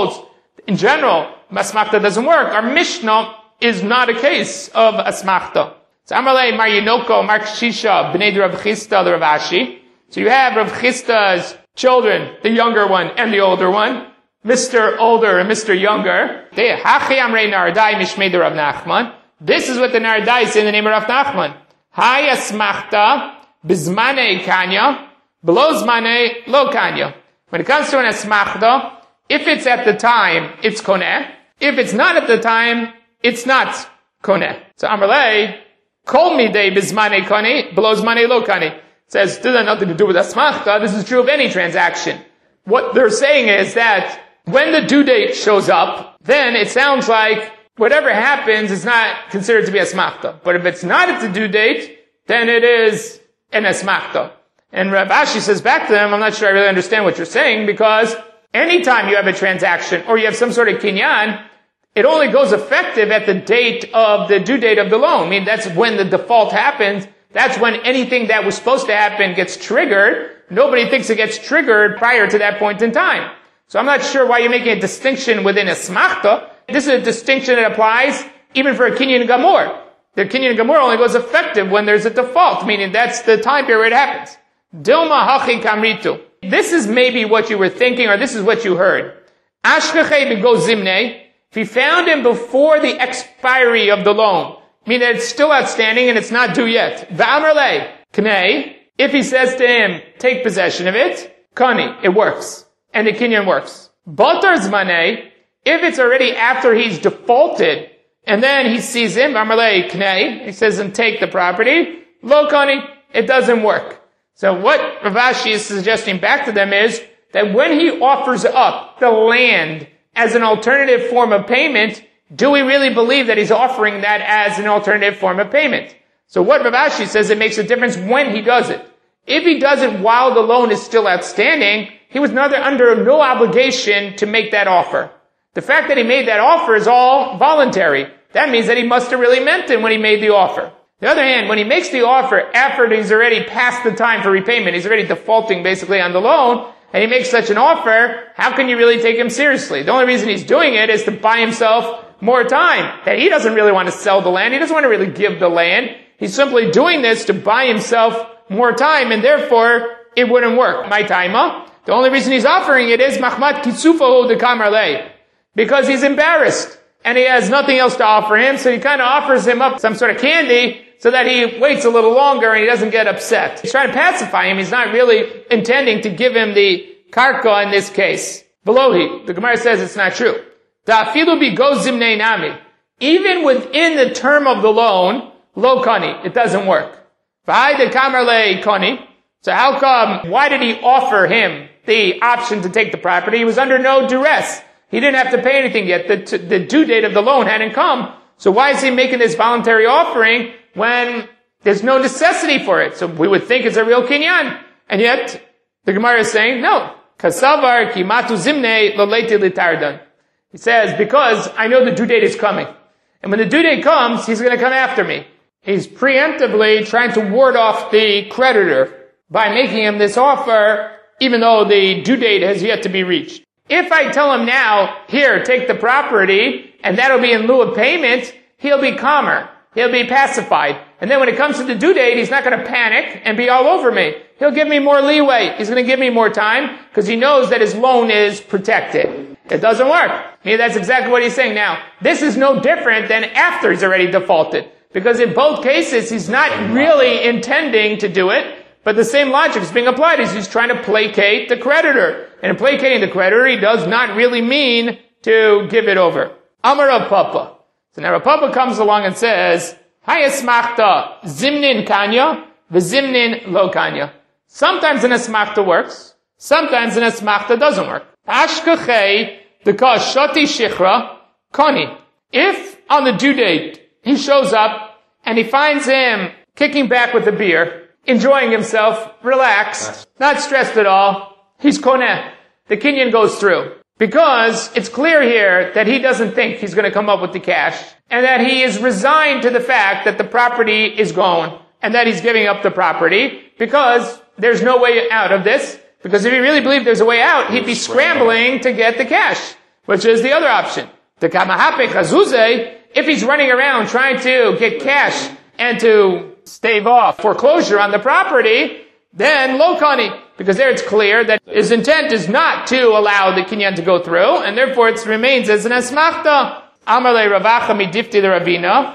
In general, asmachta doesn't work. Our Mishnah is not a case of asmachta. So Amalei Mar Yinoko, Mar Shisha, Bnei Rav Chisda, the Rav Ashi. So you have Rav Chisda's children, the younger one and the older one, Mr. Older and Mr. Younger. Hachi Amrei Nardai Mishmei Rav Nachman. This is what the Nardai say in the name of Rav Nachman. Hai asmachta bizmane kanya, below zmane lo kanya. When it comes to an asmachta, if it's at the time, it's koneh. If it's not at the time, it's not koneh. So Amalei, Kol midei bizmane kani, below zmane lo kani. Says, this has nothing to do with asmachta. This is true of any transaction. What they're saying is that when the due date shows up, then it sounds like whatever happens is not considered to be asmachta. But if it's not at the due date, then it is an asmachta. And Rav Ashi says back to them, I'm not sure I really understand what you're saying, because anytime you have a transaction or you have some sort of kinyan, it only goes effective at the date of the due date of the loan. I mean, that's when the default happens. That's when anything that was supposed to happen gets triggered. Nobody thinks it gets triggered prior to that point in time. So I'm not sure why you're making a distinction within a smachta. This is a distinction that applies even for a kinyan gamor. The kinyan gamor only goes effective when there's a default, meaning that's the time period it happens. Dilma hachi kamritu. This is maybe what you were thinking, or this is what you heard. Ashkechei b'go zimne. If he found him before the expiry of the loan, meaning that it's still outstanding and it's not due yet. V'amrle knei. If he says to him, take possession of it, kani, it works. And the kinyan works. Batar zmanei. If it's already after he's defaulted, and then he sees him, v'amrle knei, he says, and take the property, lo kani, it doesn't work. So what Rav Ashi is suggesting back to them is that when he offers up the land as an alternative form of payment, do we really believe that he's offering that as an alternative form of payment? So what Rav Ashi says, it makes a difference when he does it. If he does it while the loan is still outstanding, he was under no obligation to make that offer. The fact that he made that offer is all voluntary. That means that he must have really meant it when he made the offer. On the other hand, when he makes the offer after he's already past the time for repayment, he's already defaulting basically on the loan, and he makes such an offer, how can you really take him seriously? The only reason he's doing it is to buy himself more time. That he doesn't really want to sell the land. He doesn't want to really give the land. He's simply doing this to buy himself more time, and therefore it wouldn't work. My taima. The only reason he's offering it is machmat kitsufahu de kamarle, because he's embarrassed and he has nothing else to offer him. So he kind of offers him up some sort of candy so that he waits a little longer and he doesn't get upset. He's trying to pacify him. He's not really intending to give him the karka in this case. Velohi, the Gemara says it's not true. Da'afilu bi go zimnei nami. Even within the term of the loan, lo kani, it doesn't work. V'hai de kamarle kani. So how come, why did he offer him the option to take the property? He was under no duress. He didn't have to pay anything yet. The due date of the loan hadn't come. So why is he making this voluntary offering when there's no necessity for it? So we would think it's a real kinyan. And yet, the Gemara is saying, no. Kasavar ki matu zimne lo leiti litardan. He says, because I know the due date is coming. And when the due date comes, he's going to come after me. He's preemptively trying to ward off the creditor by making him this offer, even though the due date has yet to be reached. If I tell him now, here, take the property, and that'll be in lieu of payment, he'll be calmer. He'll be pacified. And then when it comes to the due date, he's not going to panic and be all over me. He'll give me more leeway. He's going to give me more time because he knows that his loan is protected. It doesn't work. I mean, that's exactly what he's saying now. This is no different than after he's already defaulted. Because in both cases, he's not really intending to do it. But the same logic is being applied. He's trying to placate the creditor. And in placating the creditor, he does not really mean to give it over. Amar Rav Papa. So now Rav Papa comes along and says, Hayasmachta zimnin kanya, v'zimnin lo kanya. Sometimes an asmachta works. Sometimes an asmachta doesn't work. Ashkechei deka shati shichra kani. If on the due date he shows up and he finds him kicking back with a beer, enjoying himself, relaxed, not stressed at all, he's koneh. The kinyan goes through. Because it's clear here that he doesn't think he's going to come up with the cash, and that he is resigned to the fact that the property is gone, and that he's giving up the property, because there's no way out of this. Because if he really believed there's a way out, he'd be scrambling to get the cash. which is the other option. The kamahape chazuze, if he's running around trying to get cash and to stave off foreclosure on the property, then lo kani, because there it's clear that his intent is not to allow the kinyan to go through, and therefore it remains as an asmachta. Amar le Ravacha midifti le Ravina,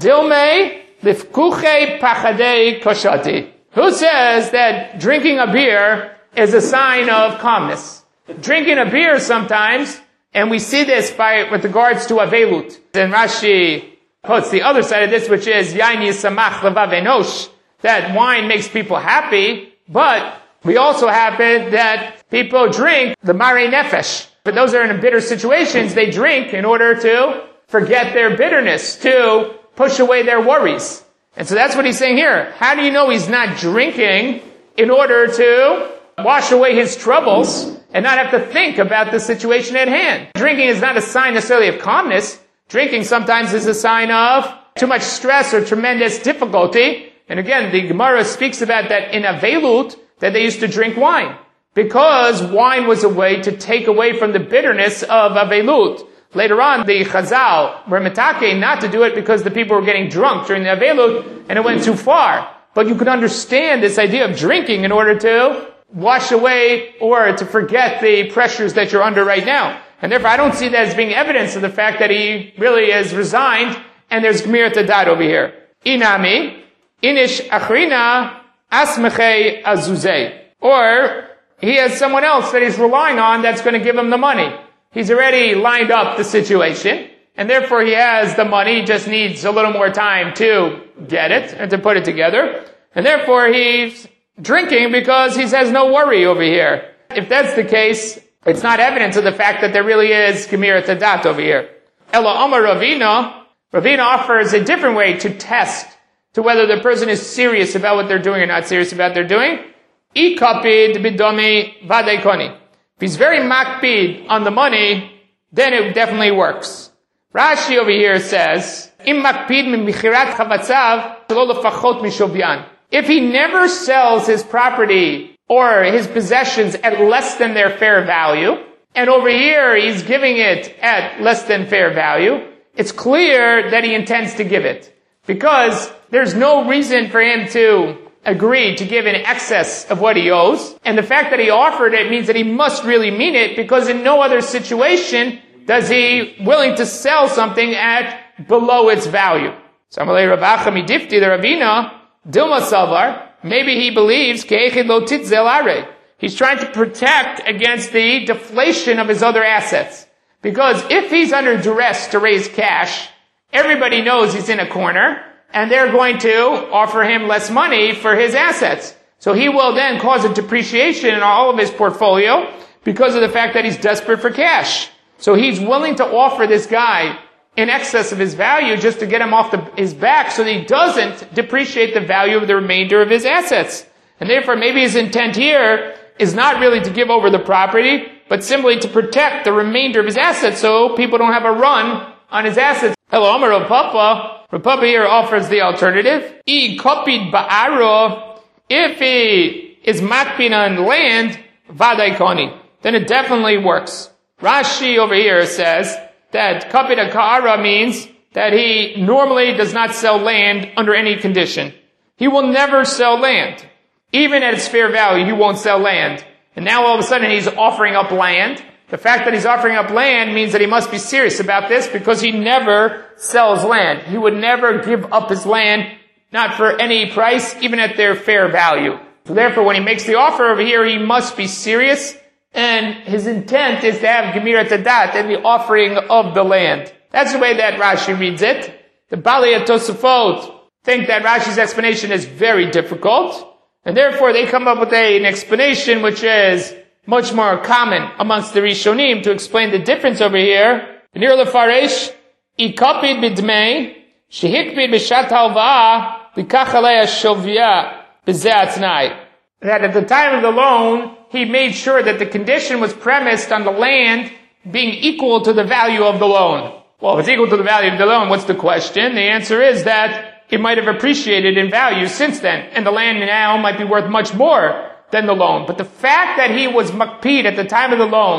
dilme lifkuche pachadei koshati. Who says that drinking a beer is a sign of calmness? Drinking a beer sometimes, and we see this with regards to avelut. And Rashi quotes the other side of this, which is yain yisamach levav enosh, that wine makes people happy, but we also have it that people drink the mare nefesh. But those are in bitter situations, they drink in order to forget their bitterness, to push away their worries. And so that's what he's saying here. How do you know he's not drinking in order to wash away his troubles and not have to think about the situation at hand? Drinking is not a sign necessarily of calmness. Drinking sometimes is a sign of too much stress or tremendous difficulty. And again, the Gemara speaks about that in Avelut, that they used to drink wine, because wine was a way to take away from the bitterness of Avelut. Later on, the Chazal were metake not to do it because the people were getting drunk during the Avelut, and it went too far. But you could understand this idea of drinking in order to wash away or to forget the pressures that you're under right now. And therefore, I don't see that as being evidence of the fact that he really is resigned, and there's Gemirat Hadat over here. Inami, inish achrina, asmechei azuzei. Or, he has someone else that he's relying on that's going to give him the money. He's already lined up the situation, and therefore he has the money, he just needs a little more time to get it and to put it together. And therefore he's drinking because he has no worry over here. If that's the case, it's not evidence of the fact that there really is Gemirat Hadat over here. Ela Amar Ravina offers a different way to test to whether the person is serious about what they're doing or not serious about what they're doing. I kapid bidomi vadei koni. If he's very makpid on the money, then it definitely works. Rashi over here says, Im makpid min michirat chavatzav shelo lefachot mishovyan. If he never sells his property or his possessions at less than their fair value, and over here he's giving it at less than fair value, it's clear that he intends to give it. Because there's no reason for him to agree to give in excess of what he owes. And the fact that he offered it means that he must really mean it, because in no other situation does he willing to sell something at below its value. So Amalei Ravacha midifti the Ravina, Dilma Salvar, maybe he believes ke'echid lo titzel are. He's trying to protect against the deflation of his other assets. Because if he's under duress to raise cash, everybody knows he's in a corner, and they're going to offer him less money for his assets. So he will then cause a depreciation in all of his portfolio because of the fact that he's desperate for cash. So he's willing to offer this guy in excess of his value just to get him off his back so that he doesn't depreciate the value of the remainder of his assets. And therefore maybe his intent here is not really to give over the property, but simply to protect the remainder of his assets so people don't have a run on his assets. Hello, Amar Rav Papa. Rav Papa here offers the alternative. I kopid ba'aro, if he is makpid on land, vadai koni, then it definitely works. Rashi over here says that kopid ka'ara means that he normally does not sell land under any condition. He will never sell land. Even at its fair value, he won't sell land. And now all of a sudden he's offering up land. The fact that he's offering up land means that he must be serious about this, because he never sells land. He would never give up his land, not for any price, even at their fair value. So therefore, when he makes the offer over here, he must be serious, and his intent is to have Gemirat Hadat in the offering of the land. That's the way that Rashi reads it. The Bali and Tosafot think that Rashi's explanation is very difficult, and therefore they come up with an explanation which is much more common amongst the Rishonim to explain the difference over here. Nir lefaresh, ikapid b'dmei, shehikpid b'shat halvah, l'kach alei shovya b'zeh atznai. That at the time of the loan, he made sure that the condition was premised on the land being equal to the value of the loan. Well, if it's equal to the value of the loan, what's the question? The answer is that it might have appreciated in value since then, and the land now might be worth much more than the loan. But the fact that he was makpid at the time of the loan,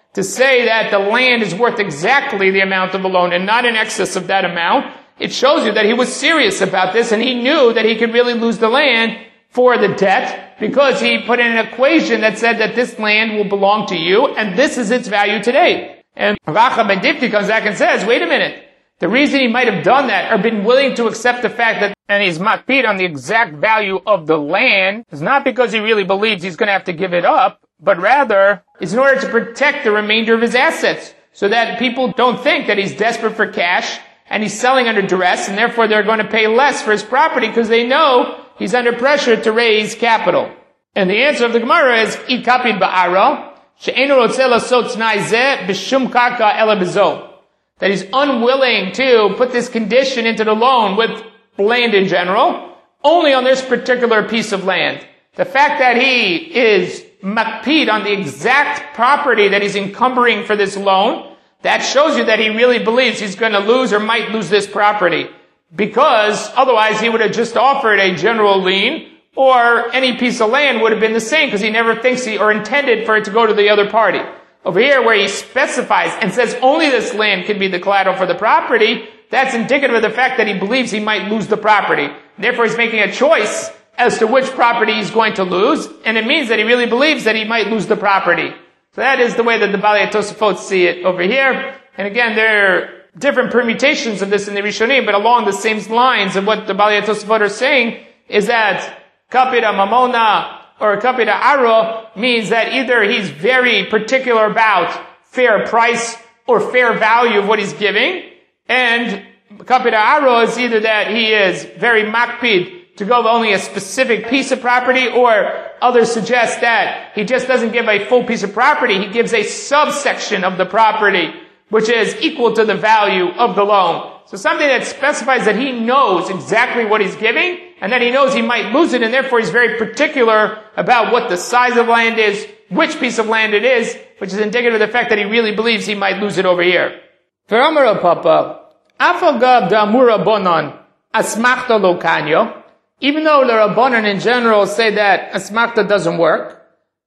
to say that the land is worth exactly the amount of the loan and not in excess of that amount, it shows you that he was serious about this and he knew that he could really lose the land for the debt because he put in an equation that said that this land will belong to you and this is its value today. And Racha ben Difti comes back and says, wait a minute. The reason he might have done that or been willing to accept the fact that and he's makpid on the exact value of the land is not because he really believes he's going to have to give it up, but rather is in order to protect the remainder of his assets so that people don't think that he's desperate for cash and he's selling under duress and therefore they're going to pay less for his property because they know he's under pressure to raise capital. And the answer of the Gemara is, I kapid ba'aro, she'enu rotzeh lasot t'nai zeh b'shum karka ela b'zo. That he's unwilling to put this condition into the loan with land in general, only on this particular piece of land. The fact that he is makpid on the exact property that he's encumbering for this loan, that shows you that he really believes he's going to lose or might lose this property. Because otherwise he would have just offered a general lien, or any piece of land would have been the same because he never thinks or intended for it to go to the other party. Over here where he specifies and says only this land can be the collateral for the property, that's indicative of the fact that he believes he might lose the property. Therefore he's making a choice as to which property he's going to lose, and it means that he really believes that he might lose the property. So that is the way that the Balei Tosafot see it over here. And again, there are different permutations of this in the Rishonim, but along the same lines of what the Balei Tosafot are saying is that kapida mamona or kapida aro means that either he's very particular about fair price or fair value of what he's giving, and kapida aro is either that he is very makpid to go only a specific piece of property, or others suggest that he just doesn't give a full piece of property, he gives a subsection of the property, which is equal to the value of the loan. So something that specifies that he knows exactly what he's giving, and that he knows he might lose it, and therefore he's very particular about what the size of land is, which piece of land it is, which is indicative of the fact that he really believes he might lose it over here. V'amar Papa, afagav da'amura bonon, asmachta lo kanyo. Even though the Rabbanan in general say that asmachta doesn't work,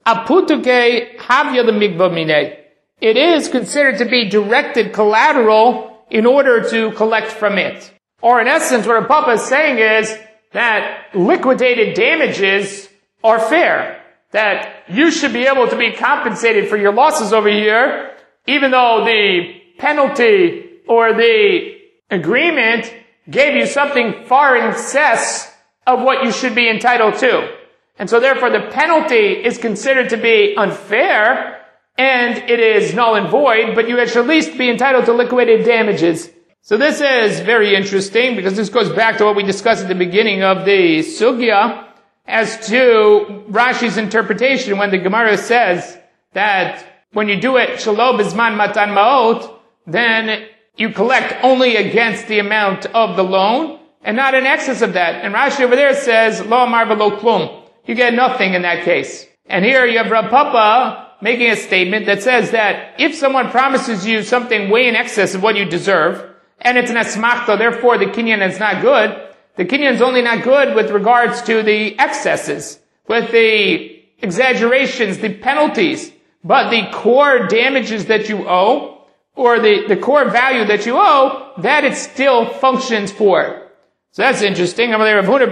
aputuke havya the mikva minei. It is considered to be directed collateral in order to collect from it. Or in essence, what a Papa is saying is that liquidated damages are fair. That you should be able to be compensated for your losses over here, even though the penalty or the agreement gave you something far in excess of what you should be entitled to. And so therefore the penalty is considered to be unfair, and it is null and void, but you should at least be entitled to liquidated damages. So this is very interesting because this goes back to what we discussed at the beginning of the sugya as to Rashi's interpretation when the Gemara says that when you do it shelo bizman matan ma'ot, then you collect only against the amount of the loan and not in excess of that. And Rashi over there says lo amar v'lo klum. You get nothing in that case. And here you have Rav Papa making a statement that says that if someone promises you something way in excess of what you deserve, and it's an asmachta, therefore the kinyan is not good, the kinyan is only not good with regards to the excesses, with the exaggerations, the penalties, but the core damages that you owe, or the core value that you owe, that it still functions for. So that's interesting. Where's the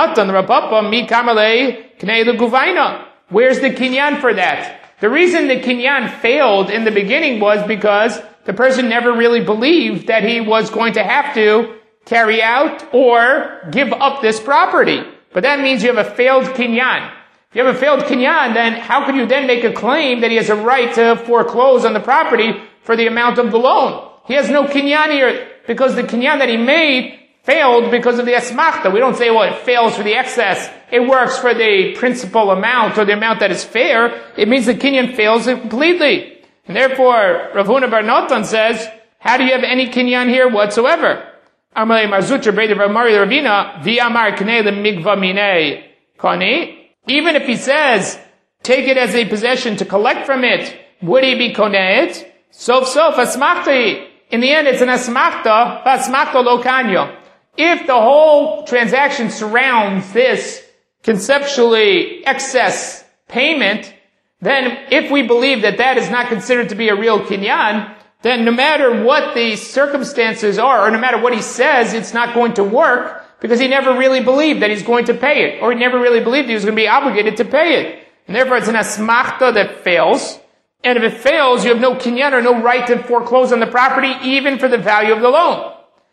kinyan for that? The reason the kinyan failed in the beginning was because the person never really believed that he was going to have to carry out or give up this property. But that means you have a failed kinyan. If you have a failed kinyan, then how could you then make a claim that he has a right to foreclose on the property for the amount of the loan? He has no kinyan here because the kinyan that he made failed because of the asmachta. We don't say, well, it fails for the excess. It works for the principal amount or the amount that is fair. It means the kinyan fails completely. And therefore, Rav Huna bar Natan says, how do you have any kinyan here whatsoever? Amalei marzutra breder Ramari Ravina, v'amar knei lemigva minei kani. Even if he says, take it as a possession to collect from it, would he be koneit? Sof asmachta. In the end, it's an asmachta, asmachta lo kanyo. If the whole transaction surrounds this conceptually excess payment, then if we believe that that is not considered to be a real kinyan, then no matter what the circumstances are, or no matter what he says, it's not going to work, because he never really believed that he's going to pay it, or he never really believed he was going to be obligated to pay it. And therefore it's an asmachta that fails. And if it fails, you have no kinyan or no right to foreclose on the property, even for the value of the loan.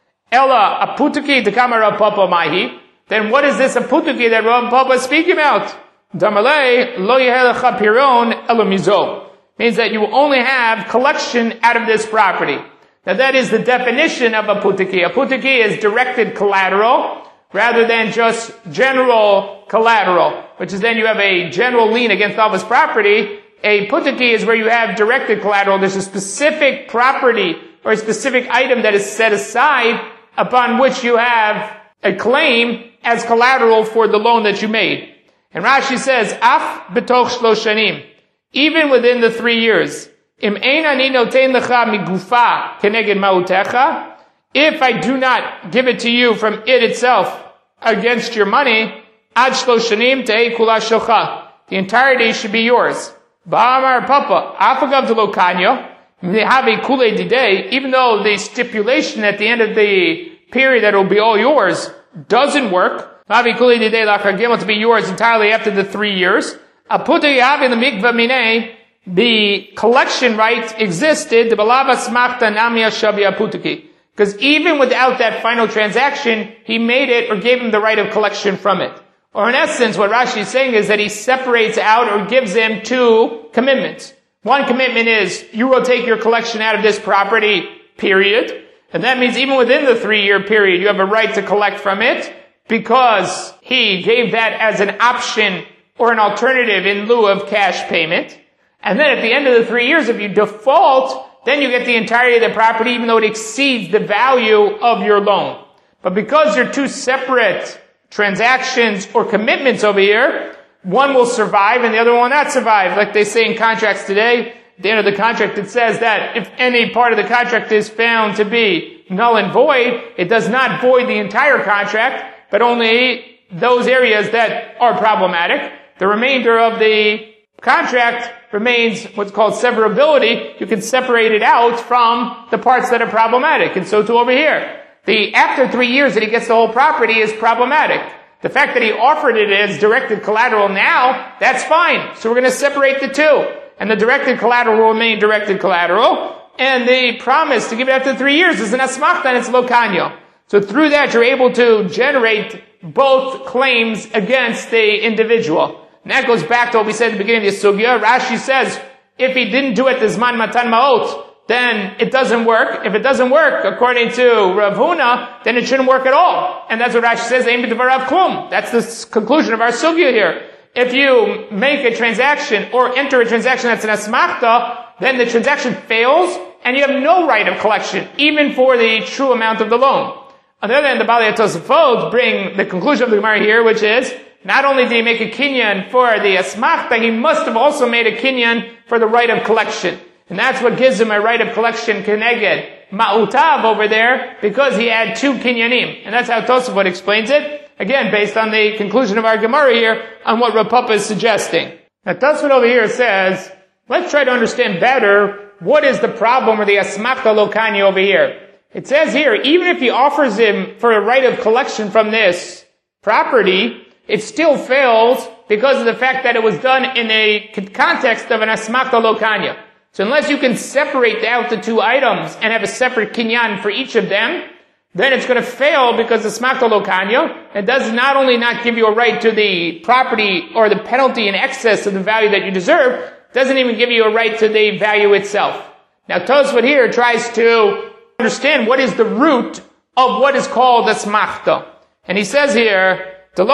Ella aputuki dekama Rav Papa mahi. Then what is this aputuki that Rav Papa is speaking about? Damalei lo yehelecha piron elo mizo. Means that you will only have collection out of this property. Now that is the definition of aputuki. Aputuki is directed collateral, rather than just general collateral, which is then you have a general lien against all this property. A putuki is where you have directed collateral. There's a specific property or a specific item that is set aside upon which you have a claim as collateral for the loan that you made. And Rashi says, Af betoch shloshanim, even within the 3 years, Im ein ani noten lecha migufa keneged ma'utecha, if I do not give it to you from it itself against your money, ad shloshanim te'ei kula shilcha, the entirety should be yours. Ba'amar Papa, afagav de lokanyo, mehavi kule didei, even though the stipulation at the end of the period that it will be all yours doesn't work, mehavi kule didei lachar gimel, to be yours entirely after the 3 years, aputa yahavi l'mikva minei, the collection right existed, the balava smachta namia shavi aputuki. Because even without that final transaction, he made it or gave him the right of collection from it. Or in essence, what Rashi is saying is that he separates out or gives him 2 commitments. One commitment is, you will take your collection out of this property, period. And that means even within the 3-year period, you have a right to collect from it, because he gave that as an option or an alternative in lieu of cash payment. And then at the end of the 3 years, if you default, then you get the entirety of the property, even though it exceeds the value of your loan. But because they're 2 separate transactions or commitments over here, one will survive and the other will not survive. Like they say in contracts today, at the end of the contract it says that if any part of the contract is found to be null and void, it does not void the entire contract, but only those areas that are problematic. The remainder of the contract remains what's called severability. You can separate it out from the parts that are problematic. And so too over here. After 3 years that he gets the whole property is problematic. The fact that he offered it as directed collateral now, that's fine. So we're going to separate the 2. And the directed collateral will remain directed collateral. And the promise to give it after 3 years is an asmachta and it's lokanyo. So through that you're able to generate both claims against the individual. And that goes back to what we said at the beginning of the sugya. Rashi says, if he didn't do it the zman matan ma'ot, then it doesn't work. If it doesn't work, according to Rav Huna, then it shouldn't work at all. And that's what Rashi says, Ein b'dvarav klum. That's the conclusion of our sugya here. If you make a transaction or enter a transaction that's an asmachta, then the transaction fails and you have no right of collection, even for the true amount of the loan. On the other hand, the Balei Tosafot bring the conclusion of the Gemara here, which is, not only did he make a kinyan for the asmachta, he must have also made a kinyan for the right of collection. And that's what gives him a right of collection keneged ma'utav over there, because he had 2 kinyanim. And that's how Tosafot explains it. Again, based on the conclusion of our Gemara here, on what Rav Papa is suggesting. Now Tosafot over here says, let's try to understand better what is the problem with the asmachta lokani over here. It says here, even if he offers him for a right of collection from this property, it still fails because of the fact that it was done in a context of an asmachta lokanya. So unless you can separate out the 2 items and have a separate kinyan for each of them, then it's going to fail because the asmachta lokanya, it does not only not give you a right to the property or the penalty in excess of the value that you deserve, doesn't even give you a right to the value itself. Now Tosfot here tries to understand what is the root of what is called asmachta. And he says here, the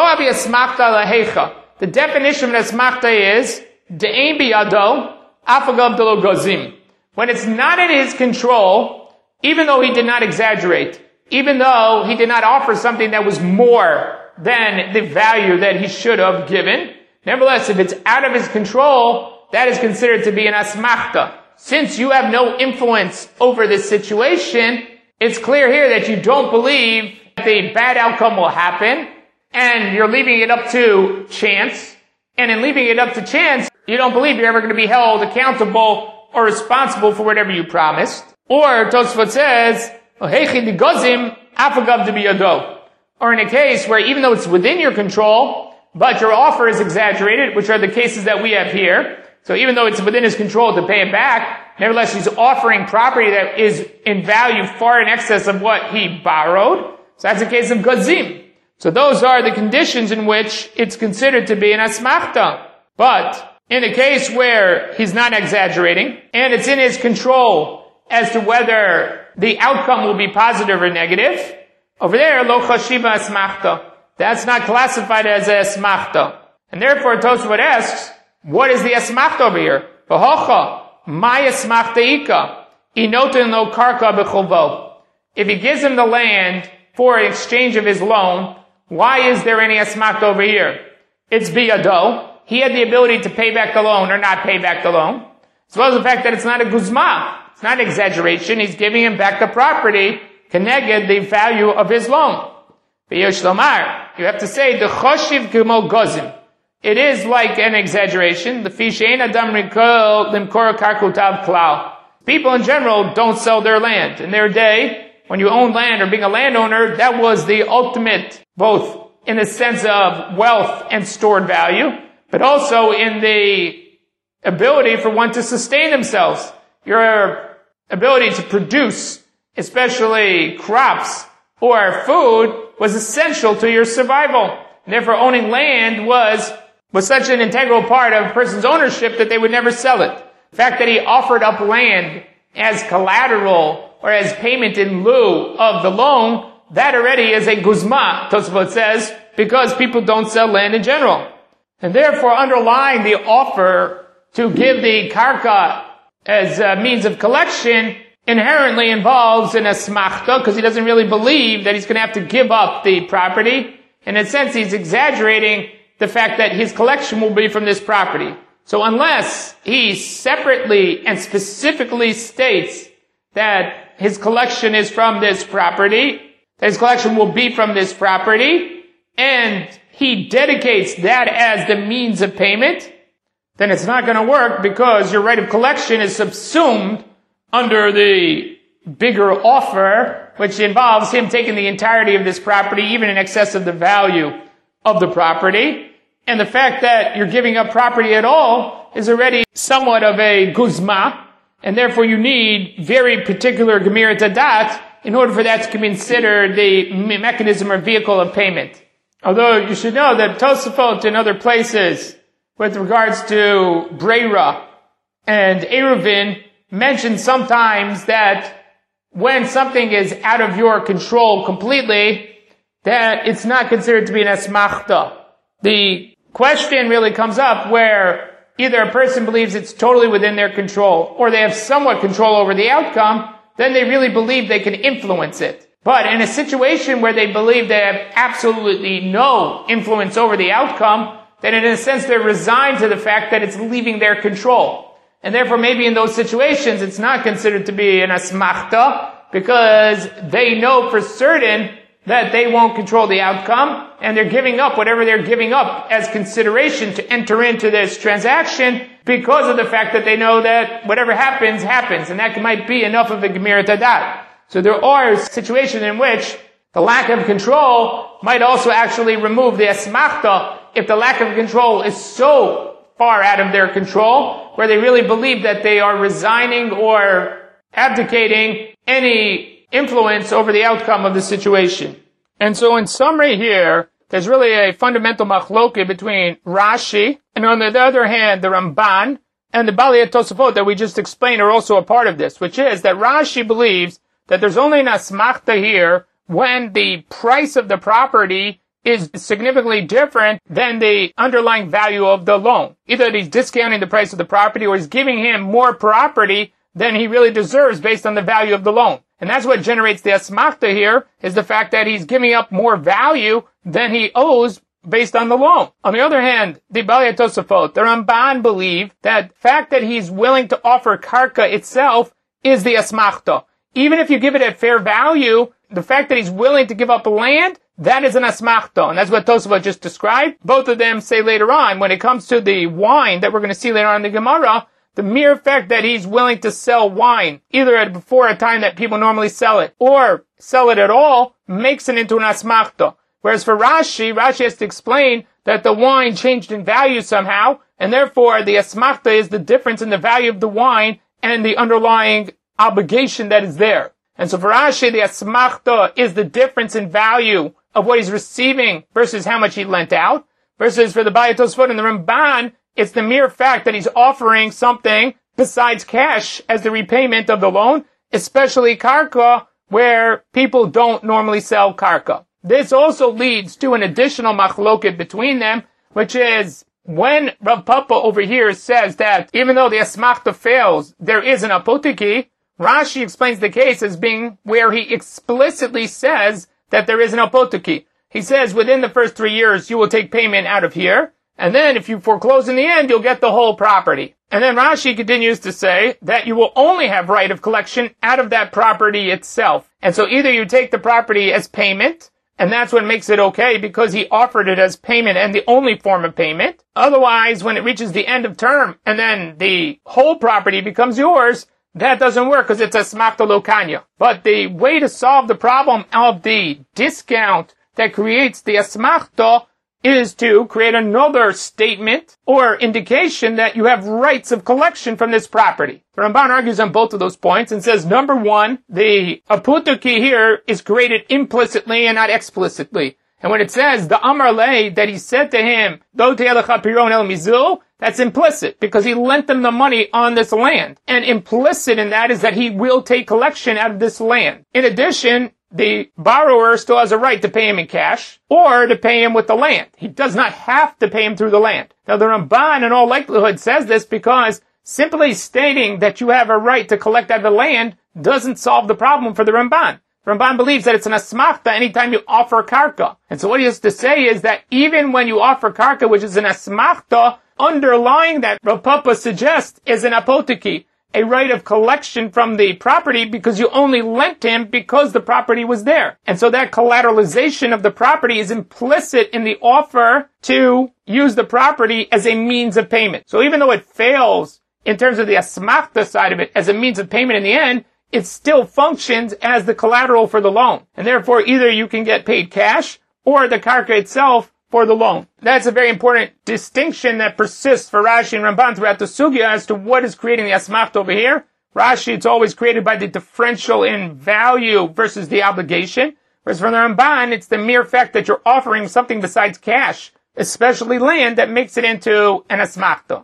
definition of asmachta is, de'ein biyado, afagav delo gozim. When it's not in his control, even though he did not exaggerate, even though he did not offer something that was more than the value that he should have given, nevertheless, if it's out of his control, that is considered to be an asmachta. Since you have no influence over this situation, it's clear here that you don't believe that the bad outcome will happen, and you're leaving it up to chance. And in leaving it up to chance, you don't believe you're ever going to be held accountable or responsible for whatever you promised. Or Tosfot says, or in a case where even though it's within your control, but your offer is exaggerated, which are the cases that we have here. So even though it's within his control to pay it back, nevertheless he's offering property that is in value far in excess of what he borrowed. So that's a case of gazim. So those are the conditions in which it's considered to be an asmachta. But in a case where he's not exaggerating, and it's in his control as to whether the outcome will be positive or negative, over there, lo chashiva asmachta. That's not classified as a asmachta. And therefore, Tosfot asks, what is the asmachta over here? V'hocha, my asmachta ika, inoten lo karka b'cholvo. If he gives him the land for an exchange of his loan, why is there any asmachta over here? It's biyado. He had the ability to pay back the loan or not pay back the loan. As well as the fact that it's not a guzma. It's not exaggeration. He's giving him back the property, keneged the value of his loan. V'yesh lomar, you have to say, the choshiv k'mo gozim. It is like an exaggeration. The fishein adam limkor karkutav klal. People in general don't sell their land. In their day, when you own land or being a landowner, that was the ultimate, both in the sense of wealth and stored value, but also in the ability for one to sustain themselves. Your ability to produce, especially crops or food, was essential to your survival. And therefore owning land was such an integral part of a person's ownership that they would never sell it. The fact that he offered up land as collateral or as payment in lieu of the loan, that already is a guzma, Tosfot says, because people don't sell land in general. And therefore underlying the offer to give the karka as a means of collection inherently involves an asmachta, because he doesn't really believe that he's going to have to give up the property. In a sense, he's exaggerating the fact that his collection will be from this property. So unless he separately and specifically states that his collection is from this property, that his collection will be from this property, and he dedicates that as the means of payment, then it's not going to work, because your right of collection is subsumed under the bigger offer, which involves him taking the entirety of this property, even in excess of the value of the property. And the fact that you're giving up property at all is already somewhat of a guzma, and therefore you need very particular gemirat hadat in order for that to be considered the mechanism or vehicle of payment. Although you should know that Tosafot in other places, with regards to Breira and Eruvin, mention sometimes that when something is out of your control completely, that it's not considered to be an asmachta. The question really comes up where either a person believes it's totally within their control, or they have somewhat control over the outcome, then they really believe they can influence it. But in a situation where they believe they have absolutely no influence over the outcome, then in a sense they're resigned to the fact that it's leaving their control. And therefore maybe in those situations it's not considered to be an asmachta, because they know for certain that they won't control the outcome, and they're giving up whatever they're giving up as consideration to enter into this transaction, because of the fact that they know that whatever happens, happens, and that might be enough of a gemirat hadat. So there are situations in which the lack of control might also actually remove the asmachta, if the lack of control is so far out of their control, where they really believe that they are resigning or abdicating any influence over the outcome of the situation. And so in summary here, there's really a fundamental machloke between Rashi, and on the other hand, the Ramban, and the Balei Tosafot that we just explained are also a part of this, which is that Rashi believes that there's only an asmachta here when the price of the property is significantly different than the underlying value of the loan. Either that he's discounting the price of the property, or he's giving him more property than he really deserves based on the value of the loan. And that's what generates the asmachta here, is the fact that he's giving up more value than he owes based on the loan. On the other hand, the Balei Tosafot, the Ramban believe that the fact that he's willing to offer karka itself is the asmachta. Even if you give it at fair value, the fact that he's willing to give up land, that is an asmachta, and that's what Tosafot just described. Both of them say later on, when it comes to the wine that we're going to see later on in the Gemara, the mere fact that he's willing to sell wine, either before a time that people normally sell it, or sell it at all, makes it into an asmachta. Whereas for Rashi has to explain that the wine changed in value somehow, and therefore the asmachta is the difference in the value of the wine and the underlying obligation that is there. And so for Rashi, the asmachta is the difference in value of what he's receiving versus how much he lent out. Versus for the Baalei Tosafot and the Ramban, it's the mere fact that he's offering something besides cash as the repayment of the loan, especially karka, where people don't normally sell karka. This also leads to an additional machloket between them, which is when Rav Papa over here says that even though the asmachta fails, there is an apotiki, Rashi explains the case as being where he explicitly says that there is an apotiki. He says within the first 3 years you will take payment out of here, and then if you foreclose in the end, you'll get the whole property. And then Rashi continues to say that you will only have right of collection out of that property itself. And so either you take the property as payment, and that's what makes it okay because he offered it as payment and the only form of payment. Otherwise, when it reaches the end of term and then the whole property becomes yours, that doesn't work because it's asmachta lo kanya. But the way to solve the problem of the discount that creates the asmachta is to create another statement or indication that you have rights of collection from this property. The Ramban argues on both of those points and says, number one, the apotiki here is created implicitly and not explicitly. And when it says the Amar Le that he said to him, "Do te'elecha piron el mizul," that's implicit because he lent them the money on this land. And implicit in that is that he will take collection out of this land. In addition, the borrower still has a right to pay him in cash or to pay him with the land. He does not have to pay him through the land. Now the Ramban in all likelihood says this because simply stating that you have a right to collect out of the land doesn't solve the problem for the Ramban. The Ramban believes that it's an asmachta anytime you offer karka. And so what he has to say is that even when you offer karka, which is an asmachta, underlying that Rav Papa suggests is an apotiki, a right of collection from the property because you only lent him because the property was there. And so that collateralization of the property is implicit in the offer to use the property as a means of payment. So even though it fails in terms of the asmachta side of it as a means of payment in the end, it still functions as the collateral for the loan. And therefore either you can get paid cash or the karka itself for the loan. That's a very important distinction that persists for Rashi and Ramban throughout the sugya as to what is creating the asmachta over here. Rashi, it's always created by the differential in value versus the obligation. Whereas for the Ramban, it's the mere fact that you're offering something besides cash, especially land, that makes it into an asmachta.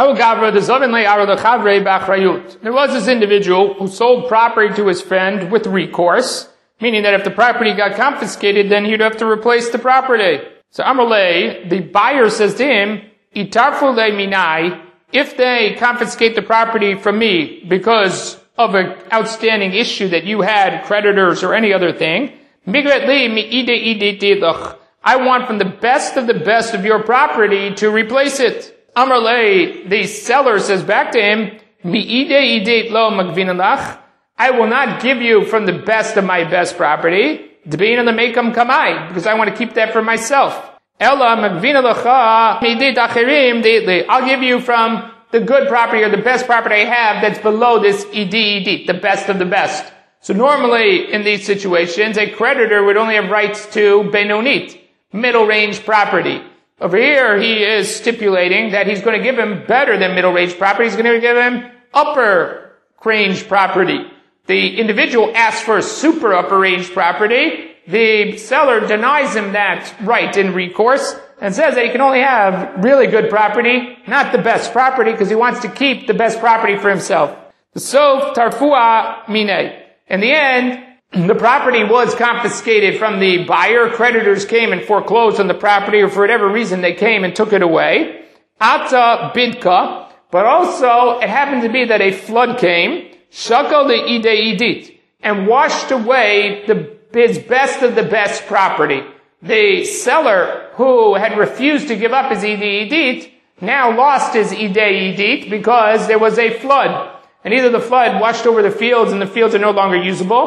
There was this individual who sold property to his friend with recourse, meaning that if the property got confiscated, then he'd have to replace the property. So Amalei, the buyer says to him, "Itarfu le minai, if they confiscate the property from me because of an outstanding issue that you had, creditors or any other thing, migrat li mi ide tidach, I want from the best of your property to replace it." Amalei, the seller says back to him, "Mi ide lo magvinalach, I will not give you from the best of my best property. D'bein the mekam kamai, because I want to keep that for myself. Ella magvina lacha midit achirim deitli. I'll give you from the good property or the best property I have that's below this idit, the best of the best." So normally in these situations, a creditor would only have rights to benonit, middle range property. Over here, he is stipulating that he's going to give him better than middle range property. He's going to give him upper range property. The individual asks for super upper range property. The seller denies him that right in recourse and says that he can only have really good property, not the best property, because he wants to keep the best property for himself. The sof tarfua mine. In the end, the property was confiscated from the buyer. Creditors came and foreclosed on the property, or for whatever reason they came and took it away. Ata bidka. But also, it happened to be that a flood came. Shakal the ide idit, and washed away his best of the best property. The seller who had refused to give up his ide idit now lost his ide idit because there was a flood. And either the flood washed over the fields and the fields are no longer usable,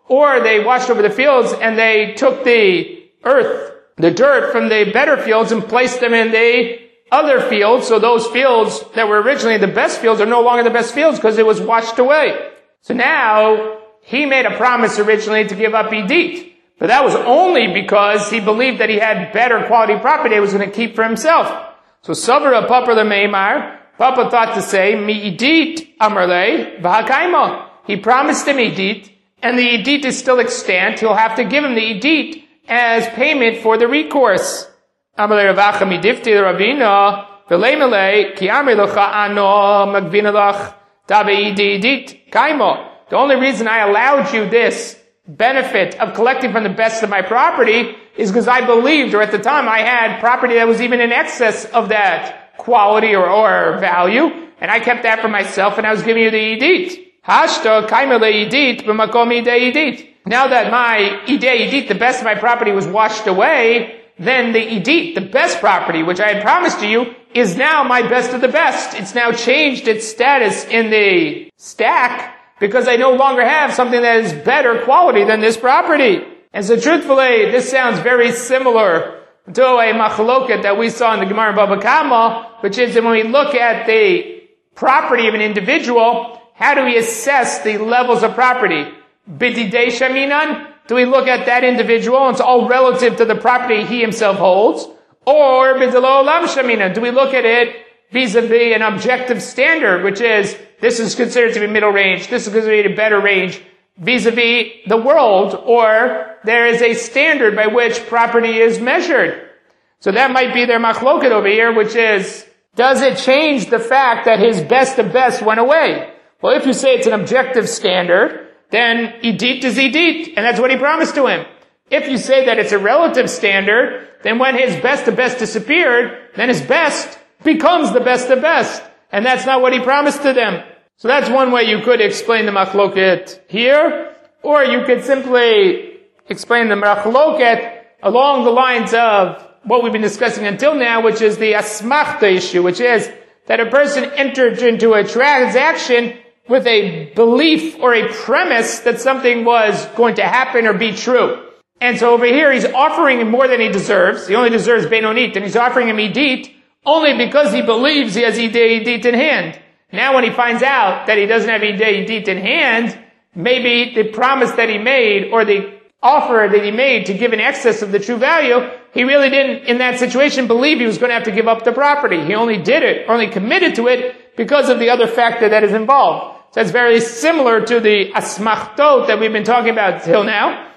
or they watched over the fields and they took the earth, the dirt from the better fields and placed them in the other fields. So those fields that were originally the best fields are no longer the best fields because it was washed away. So now he made a promise originally to give up Edit. But that was only because he believed that he had better quality property he was going to keep for himself. So Savara Papa Meimar, Papa thought to say, Mi Edit Amarle V'Hakaima. He promised him Edit, and the Edit is still extant. He'll have to give him the Edit as payment for the recourse. Amarle Ravacha Midifti Ravina, V'Leimele, Ki Amri Locha Ano, Magvina Lach, Tabe Edit Kaimo. The only reason I allowed you this benefit of collecting from the best of my property is because I believed, or at the time I had property that was even in excess of that quality or value, and I kept that for myself, and I was giving you the Edit. Hashta kaimele Edit b'makom idei Edit. Now that my idei Edit, the best of my property, was washed away, then the Edit, the best property, which I had promised to you, is now my best of the best. It's now changed its status in the stack, because I no longer have something that is better quality than this property. And so truthfully, this sounds very similar to a machloket that we saw in the Gemara Bava Kama, which is that when we look at the property of an individual, how do we assess the levels of property? Bididei shaminan? Do we look at that individual and it's all relative to the property he himself holds? Or bidelo olam shaminan? Do we look at it vis-a-vis an objective standard, which is this is considered to be middle range, this is considered to be better range, vis-a-vis the world, or there is a standard by which property is measured. So that might be their machloket over here, which is, does it change the fact that his best of best went away? Well, if you say it's an objective standard, then Edit is Edit, and that's what he promised to him. If you say that it's a relative standard, then when his best of best disappeared, then his best becomes the best of best. And that's not what he promised to them. So that's one way you could explain the machloket here, or you could simply explain the machloket along the lines of what we've been discussing until now, which is the asmachta issue, which is that a person entered into a transaction with a belief or a premise that something was going to happen or be true. And so over here he's offering him more than he deserves. He only deserves Benonit, and he's offering him Edit only because he believes he has Idei Edit in hand. Now when he finds out that he doesn't have Idei Edit in hand, maybe the promise that he made or the offer that he made to give in excess of the true value, he really didn't, in that situation, believe he was going to have to give up the property. He only did it, only committed to it because of the other factor that is involved. So that's very similar to the asmachtot that we've been talking about till now.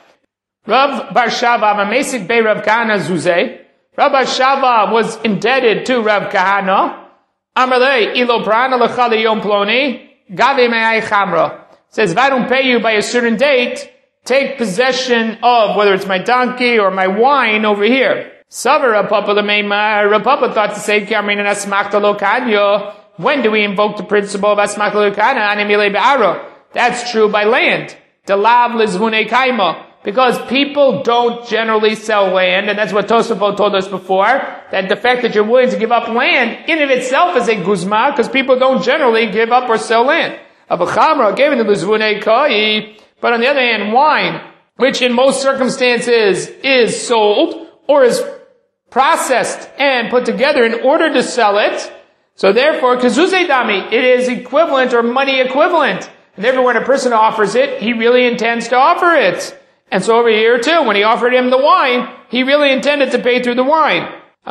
Rav Bar Shava, Amesik Bei Rav Kahana Zuzeh. Rav Bar Shava was indebted to Rav Kahana. Amarle, ilo prana lecha leyom ploni, gave me'ai chamra. Says, if I don't pay you by a certain date, take possession of, whether it's my donkey or my wine over here. Savar Rav Papa lemeimar, Rav Papa thought to say, Kamrin and asmachta lo kanyo. When do we invoke the principle of asmachta lo kana? Animile be'aro. That's true by land. Delav lizvune kaima. Because people don't generally sell land, and that's what Tosafot told us before, that the fact that you're willing to give up land in and of itself is a guzma, because people don't generally give up or sell land. Abachamra gave it to lizvune kai. But on the other hand, wine, which in most circumstances is sold or is processed and put together in order to sell it, so therefore, kazuzei dami, it is equivalent or money equivalent. And therefore, when a person offers it, he really intends to offer it. And so over here too, when he offered him the wine, he really intended to pay through the wine.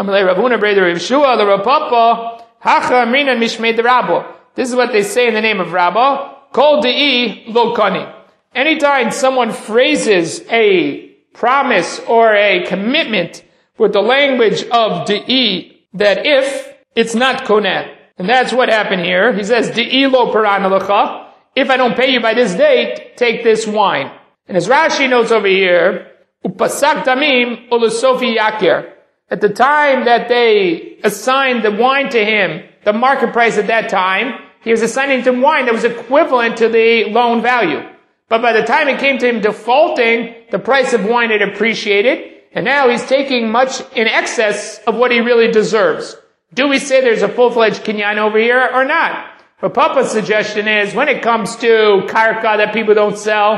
This is what they say in the name of Rabbah. Kol de'i lo kani. Anytime someone phrases a promise or a commitment with the language of de'i, that if, it's not koneh. And that's what happened here. He says, de'i lo parana lecha. If I don't pay you by this date, take this wine. And as Rashi notes over here, upasak damim ulusofi yakir. At the time that they assigned the wine to him, the market price at that time, he was assigning him wine that was equivalent to the loan value. But by the time it came to him defaulting, the price of wine had appreciated, and now he's taking much in excess of what he really deserves. Do we say there's a full-fledged kinyan over here or not? But Papa's suggestion is, when it comes to karka that people don't sell,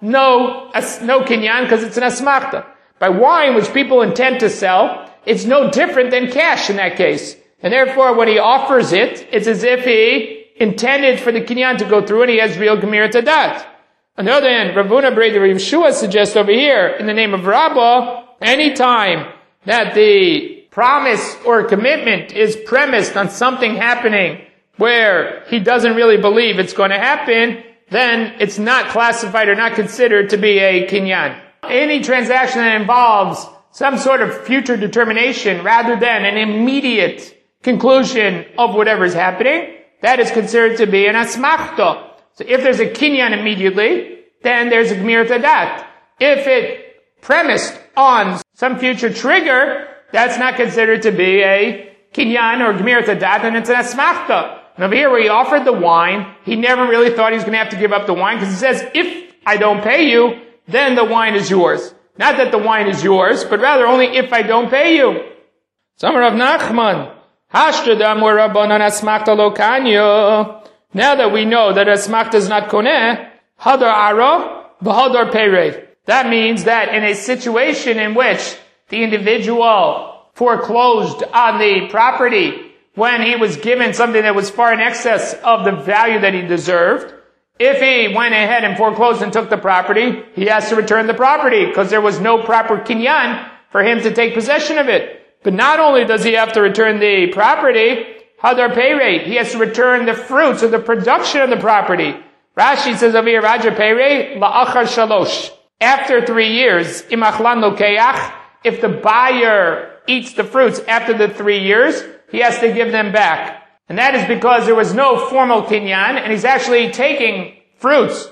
no kinyan because it's an asmachta. By wine, which people intend to sell, it's no different than cash in that case. And therefore, when he offers it, it's as if he intended for the kinyan to go through and he has real gemirat hadat. On the other hand, Rav Huna Brei Rav Yeshua suggests over here, in the name of Rabbah, any time that the promise or commitment is premised on something happening where he doesn't really believe it's going to happen, then it's not classified or not considered to be a kinyan. Any transaction that involves some sort of future determination rather than an immediate conclusion of whatever is happening, that is considered to be an asmachta. So if there's a kinyan immediately, then there's a gemirat hadat. If it premised on some future trigger, that's not considered to be a kinyan or gemirat hadat, and it's an asmachta. And over here where he offered the wine, he never really thought he was going to have to give up the wine, because he says, if I don't pay you, then the wine is yours. Not that the wine is yours, but rather only if I don't pay you. Samar Rav Nachman, Hashtadam Rabbanan asmachta lo kanyo. Now that we know that asmachta is not koneh, hadar ara v'hadar perei. That means that in a situation in which the individual foreclosed on the property when he was given something that was far in excess of the value that he deserved, if he went ahead and foreclosed and took the property, he has to return the property because there was no proper kinyan for him to take possession of it. But not only does he have to return the property, hadar perei, he has to return the fruits or the production of the property. Rashi says over here, Raja perei la'achar shalosh. After 3 years, imachlan lokeach, if the buyer eats the fruits after the 3 years, he has to give them back. And that is because there was no formal kinyan, and he's actually taking fruits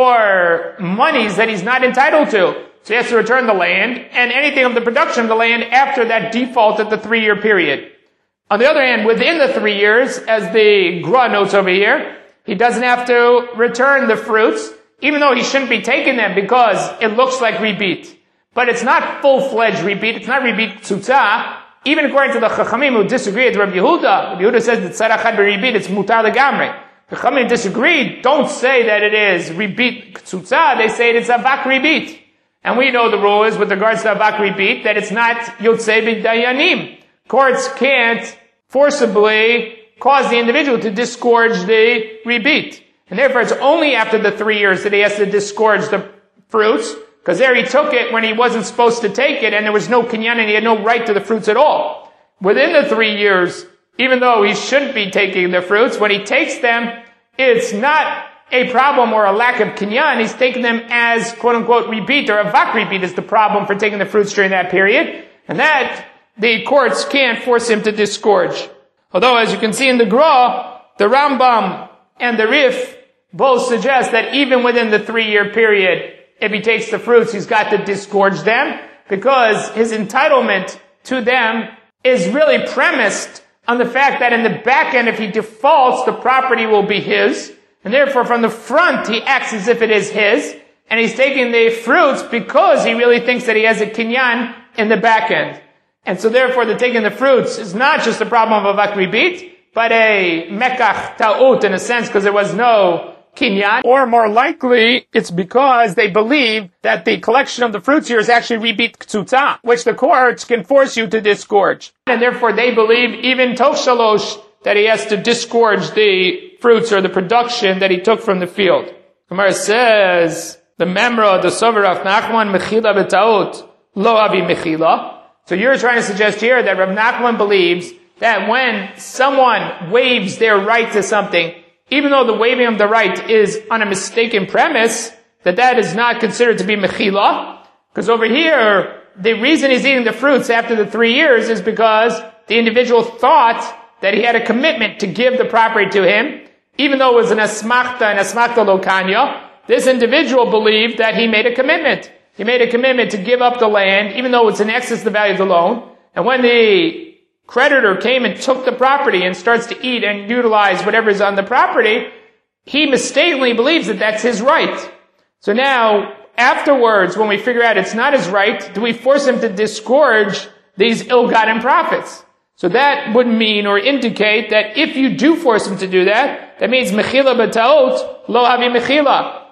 or monies that he's not entitled to. So he has to return the land and anything of the production of the land after that default at the 3-year period. On the other hand, within the 3 years, as the Gra notes over here, he doesn't have to return the fruits, even though he shouldn't be taking them because it looks like rebit. But it's not full-fledged rebit. It's not rebit tzutza. Even according to the Chachamim who disagree with Rabbi Yehuda, Rabbi Yehuda says that tzarachad beribit, it's mutar legamre. The Chachamim disagree. Don't say that it is ribit tzutza. They say it's avak ribit. And we know the rule is with regards to avak ribit that it's not yotzei b'dayanim. Courts can't forcibly cause the individual to disgorge the ribit. And therefore it's only after the 3 years that he has to disgorge the fruits, because there he took it when he wasn't supposed to take it, and there was no kinyan, and he had no right to the fruits at all. Within the 3 years, even though he shouldn't be taking the fruits, when he takes them, it's not a problem or a lack of kinyan. He's taking them as quote-unquote rebit, or avak rebit is the problem for taking the fruits during that period, and that the courts can't force him to disgorge. Although, as you can see in the Gra, the Rambam and the Rif both suggest that even within the 3-year period, if he takes the fruits, he's got to disgorge them, because his entitlement to them is really premised on the fact that in the back end, if he defaults, the property will be his, and therefore from the front, he acts as if it is his, and he's taking the fruits because he really thinks that he has a kinyan in the back end. And so therefore, the taking the fruits is not just a problem of avak ribit, but a mekach ta'ut in a sense, because there was no kinyan, or more likely, it's because they believe that the collection of the fruits here is actually ribit ktutza, which the courts can force you to disgorge. And therefore they believe, even tov shalosh, that he has to disgorge the fruits or the production that he took from the field. Gemara says, the memra, the sover of Nachman, mechila b'taut, lo avi mechila. So you're trying to suggest here that Rav Nachman believes that when someone waives their right to something, even though the waiving of the right is on a mistaken premise, that is not considered to be mechila. Because over here, the reason he's eating the fruits after the 3 years is because the individual thought that he had a commitment to give the property to him, even though it was an asmachta lo kanya. This individual believed that he made a commitment. He made a commitment to give up the land, even though it's in excess of the value of the loan. And when the creditor came and took the property and starts to eat and utilize whatever is on the property, he mistakenly believes that that's his right. So now, afterwards, when we figure out it's not his right, do we force him to disgorge these ill-gotten profits? So that would mean or indicate that if you do force him to do that, that means mechila b'taot, lo havi mechila.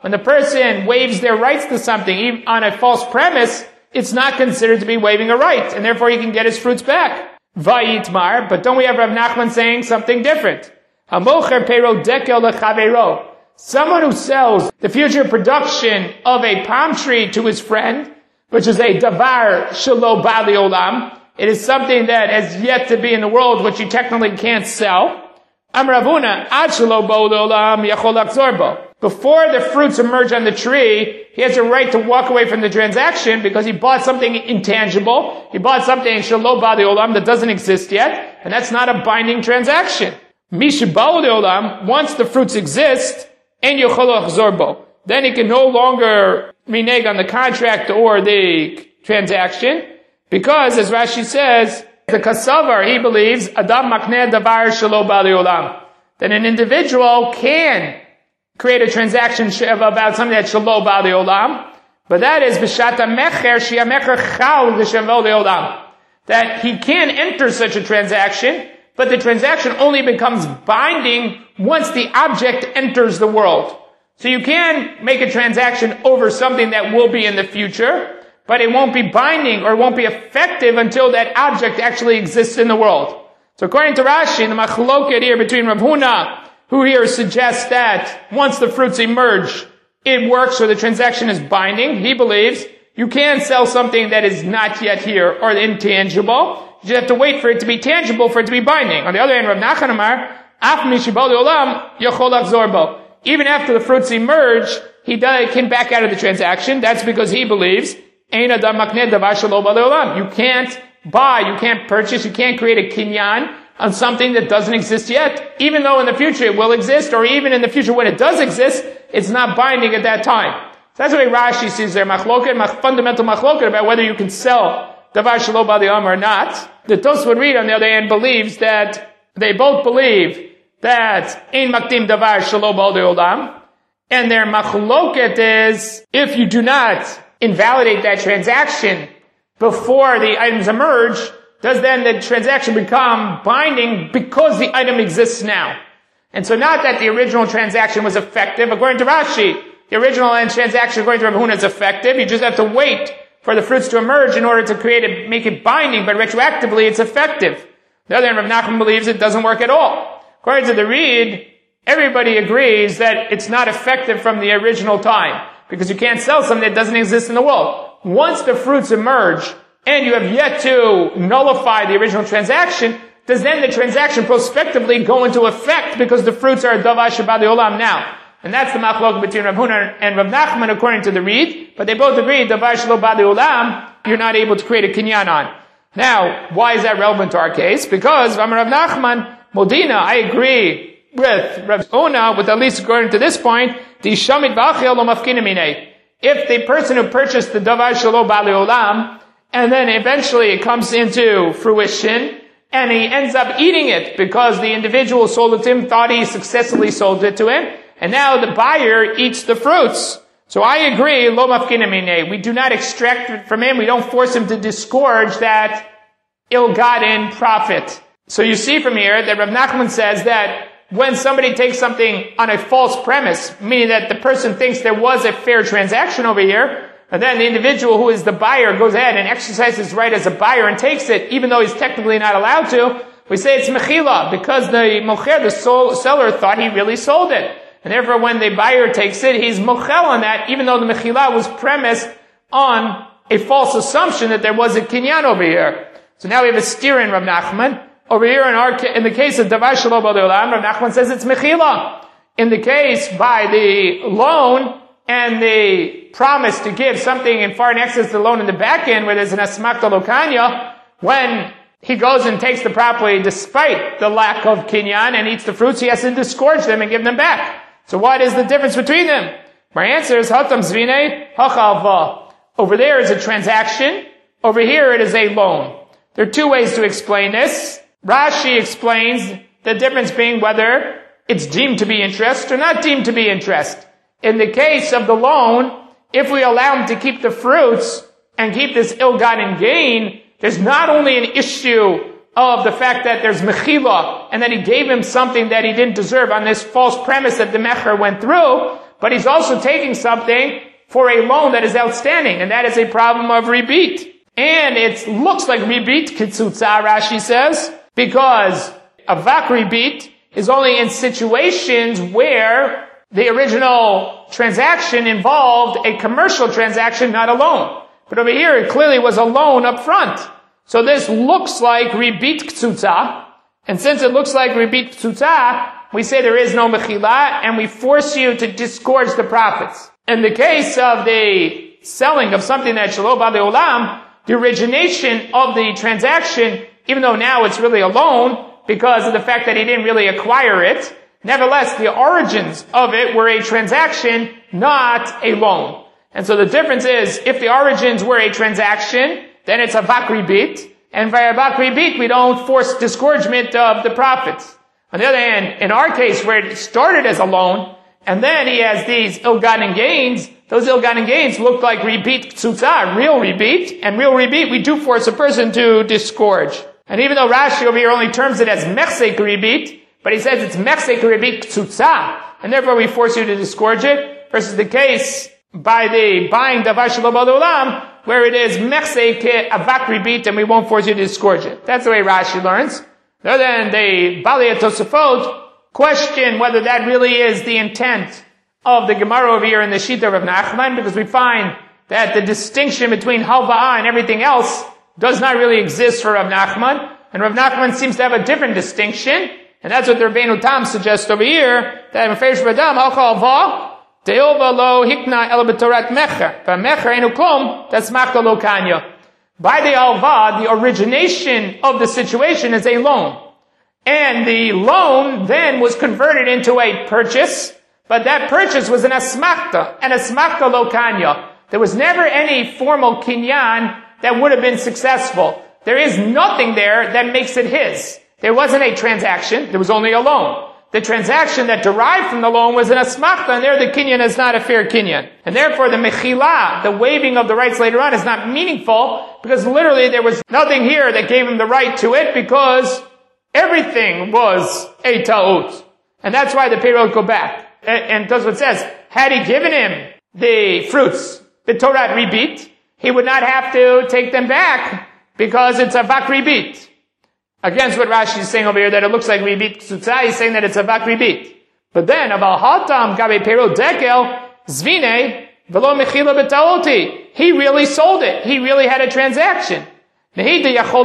when the person waives their rights to something even on a false premise, it's not considered to be waiving a right, and therefore he can get his fruits back. Vayitmar, but don't we have Rav Nachman saying something different? Hamocher pero dekel lechavero. Someone who sells the future production of a palm tree to his friend, which is a davar shelo bali olam, it is something that has yet to be in the world, which you technically can't sell. Am Ravuna, ad shelo bo olam yachol lachzor bo. Before the fruits emerge on the tree, he has a right to walk away from the transaction because he bought something intangible. He bought something shelo bali olam that doesn't exist yet, and that's not a binding transaction. Misha bali olam, once the fruits exist, and yachol lachzor bo, then he can no longer renege on the contract or the transaction, because, as Rashi says, the kasavar, he believes, adam makneh davar shelo bali olam, that an individual can create a transaction about something that's shelo bali olam, but that is b'shata mecher shia mecher chal l'shelo olam, that he can enter such a transaction, but the transaction only becomes binding once the object enters the world. So you can make a transaction over something that will be in the future, but it won't be binding or won't be effective until that object actually exists in the world. So according to Rashi, the machloket here between Rav Huna, who here suggests that once the fruits emerge, it works or the transaction is binding, he believes you can sell something that is not yet here or intangible. You just have to wait for it to be tangible for it to be binding. On the other hand, Rav Nachman Amar, af mishibali olam yachol lachzor bo. Even after the fruits emerge, he can back out of the transaction. That's because he believes ein adam makneh davar shelo bali olam. You can't buy, you can't purchase, you can't create a kinyan on something that doesn't exist yet, even though in the future it will exist, or even in the future when it does exist, it's not binding at that time. So that's the way Rashi sees their machloket, fundamental machloket about whether you can sell davar shelo bali olam or not. The Tosfot Reed, on the other hand, believes that they both believe that ein makdim davar shelo bali olam, and their machloket is if you do not invalidate that transaction before the items emerge, does then the transaction become binding because the item exists now? And so not that the original transaction was effective. According to Rashi, the original transaction, according to Rav Huna, is effective. You just have to wait for the fruits to emerge in order to make it binding, but retroactively it's effective. The other hand, Rav Nachman believes it doesn't work at all. According to the Reed, everybody agrees that it's not effective from the original time, because you can't sell something that doesn't exist in the world. Once the fruits emerge, and you have yet to nullify the original transaction, does then the transaction prospectively go into effect because the fruits are davar shebali olam now? And that's the machlok between Rav Huna and Rav Nachman according to the Reed, but they both agree davar shelo bali olam, you're not able to create a kinyan on. Now, why is that relevant to our case? Because Rav Nachman, Modina, I agree with Rav Huna, with at least according to this point, the shamit ba'achil lo mafkina minei. If the person who purchased the davar shelo bali olam, and then eventually it comes into fruition, and he ends up eating it because the individual who sold it to him thought he successfully sold it to him, and now the buyer eats the fruits. So I agree, lo mafkina minei. We do not extract it from him. We don't force him to disgorge that ill-gotten profit. So you see from here that Rav Nachman says that when somebody takes something on a false premise, meaning that the person thinks there was a fair transaction over here, and then the individual who is the buyer goes ahead and exercises his right as a buyer and takes it, even though he's technically not allowed to, we say it's mechila, because the mocher, the seller, thought he really sold it. And therefore when the buyer takes it, he's mochel on that, even though the mechila was premised on a false assumption that there was a kinyan over here. So now we have a steer in Rav Nachman. Over here in the case of davar shelo bali olam, Rav Nachman says it's mechila. In the case by the loan and the promise to give something in far in excess of the loan in the back end, where there's an asmakta lokanya, when he goes and takes the property despite the lack of kinyan and eats the fruits, he has to disgorge them and give them back. So what is the difference between them? My answer is hatam zvine hachalva. Over there is a transaction. Over here it is a loan. There are two ways to explain this. Rashi explains the difference being whether it's deemed to be interest or not deemed to be interest. In the case of the loan, if we allow him to keep the fruits and keep this ill-gotten gain, there's not only an issue of the fact that there's mechila and that he gave him something that he didn't deserve on this false premise that the mecher went through, but he's also taking something for a loan that is outstanding, and that is a problem of ribit. And it looks like ribit kitzutza, Rashi says, because avak ribit is only in situations where the original transaction involved a commercial transaction, not a loan. But over here, it clearly was a loan up front. So this looks like ribit ktsutza. And since it looks like ribit ktsutza, we say there is no mechila, and we force you to disgorge the profits. In the case of the selling of something that shelo ba'alei olam, the origination of the transaction, even though now it's really a loan, because of the fact that he didn't really acquire it, nevertheless, the origins of it were a transaction, not a loan. And so the difference is, if the origins were a transaction, then it's a avak ribit, and by avak ribit, we don't force disgorgement of the profits. On the other hand, in our case, where it started as a loan, and then he has these ill-gotten gains, those ill-gotten gains look like ribit ktsutza, real ribit, and real ribit, we do force a person to disgorge. And even though Rashi over here only terms it as mechsek ribit, but he says it's mechsek ribit ktsutza, and therefore we force you to disgorge it, versus the case by the buying davar shelo ba'alei olam, where it is mechsek avak ribit, and we won't force you to disgorge it. That's the way Rashi learns. Other than the Balei Tosafot question whether that really is the intent of the Gemara over here in the Shita of Rav Nachman, because we find that the distinction between halva'ah and everything else does not really exist for Rav Nachman, and Rav Nachman seems to have a different distinction, and that's what the Rabbeinu Tam suggests over here, that Mefesh Badam halcha halva de'ova lo hikna el b'torat mecher, v'mecher enu klum tasmachta lo kanya. By the halva, the origination of the situation is a loan. And the loan then was converted into a purchase, but that purchase was an asmachta, and asmachta lo kanya. There was never any formal kinyan that would have been successful. There is nothing there that makes it his. There wasn't a transaction, there was only a loan. The transaction that derived from the loan was an asmachta, and there the kinyan is not a fair kinyan. And therefore the mechila, the waiving of the rights later on, is not meaningful, because literally there was nothing here that gave him the right to it, because everything was a ta'ut. And that's why the payroll go back. And that's what it says. Had he given him the fruits, the Torah ribit, he would not have to take them back, because it's a avak ribit. Against what Rashi is saying over here, that it looks like ribit ktsutza, he's saying that it's a avak ribit. But then, aval hatam gabe payroll dekel, zvine, velo mechila beta'oti. He really sold it. He really had a transaction. Even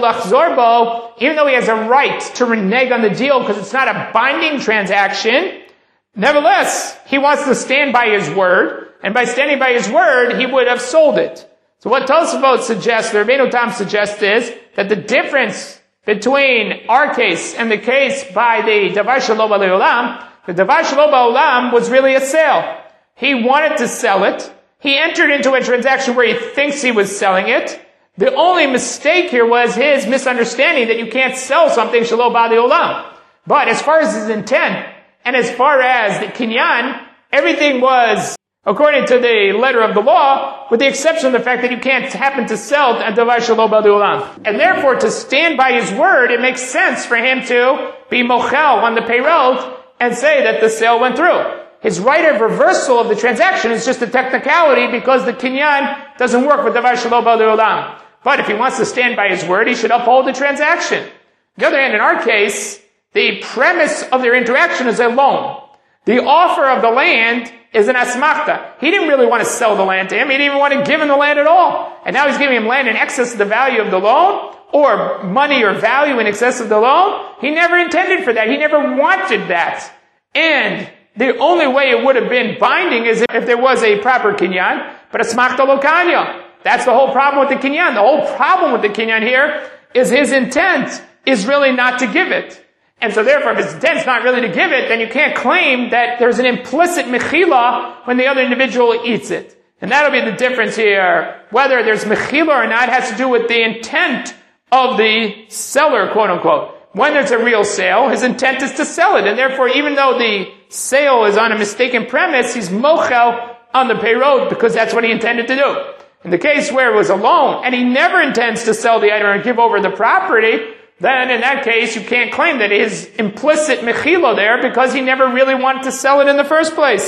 though he has a right to renege on the deal because it's not a binding transaction, nevertheless, he wants to stand by his word, and by standing by his word, he would have sold it. So what Tosafot suggests, the Rabbeinu Tam suggests, is that the difference between our case and the case by the davar shelo ba'alei olam, the davar shelo ba'alei olam was really a sale. He wanted to sell it. He entered into a transaction where he thinks he was selling it. The only mistake here was his misunderstanding that you can't sell something shelo ba'alei olam. But as far as his intent, and as far as the kinyan, everything was according to the letter of the law, with the exception of the fact that you can't happen to sell a davar shelo ba'alei olam. And therefore, to stand by his word, it makes sense for him to be mochel on the payroll and say that the sale went through. His right of reversal of the transaction is just a technicality because the kinyan doesn't work with davar shelo ba'alei olam. But if he wants to stand by his word, he should uphold the transaction. On the other hand, in our case, the premise of their interaction is a loan. The offer of the land is an asmachta. He didn't really want to sell the land to him. He didn't even want to give him the land at all. And now he's giving him land in excess of the value of the loan, or money or value in excess of the loan. He never intended for that. He never wanted that. And the only way it would have been binding is if there was a proper kinyan, but asmachta lo kanya. That's the whole problem with the kinyan. The whole problem with the kinyan here is his intent is really not to give it. And so therefore, if his intent's not really to give it, then you can't claim that there's an implicit mechila when the other individual eats it. And that'll be the difference here. Whether there's mechila or not has to do with the intent of the seller, quote unquote. When there's a real sale, his intent is to sell it. And therefore, even though the sale is on a mistaken premise, he's mochel on the payroll because that's what he intended to do. In the case where it was a loan, and he never intends to sell the item or give over the property, then in that case, you can't claim that his implicit mechila there because he never really wanted to sell it in the first place.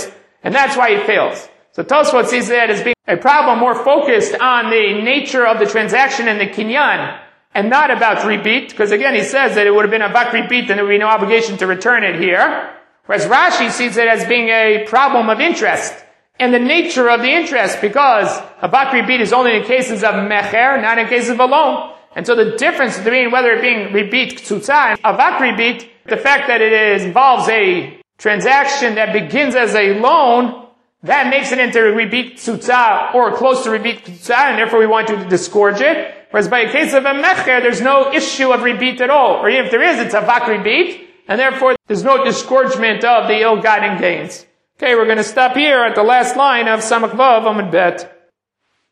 And that's why he fails. So Tosfot sees that as being a problem more focused on the nature of the transaction and the kinyan, and not about ribit, because again he says that it would have been a vak ribit and there would be no obligation to return it here. Whereas Rashi sees it as being a problem of interest, and the nature of the interest, because a vak ribit is only in cases of mecher, not in cases of a loan. And so the difference between whether it being ribit ktsutza and a vak ribit, the fact that it involves a transaction that begins as a loan, that makes it into ribit ktsutza or close to ribit ktsutza, and therefore we want you to disgorge it. Whereas by a case of a mecher, there's no issue of ribit at all. Or even if there is, it's a vak ribit, and therefore there's no disgorgement of the ill-gotten gains. Okay, we're going to stop here at the last line of Samach Vav Amud Bet.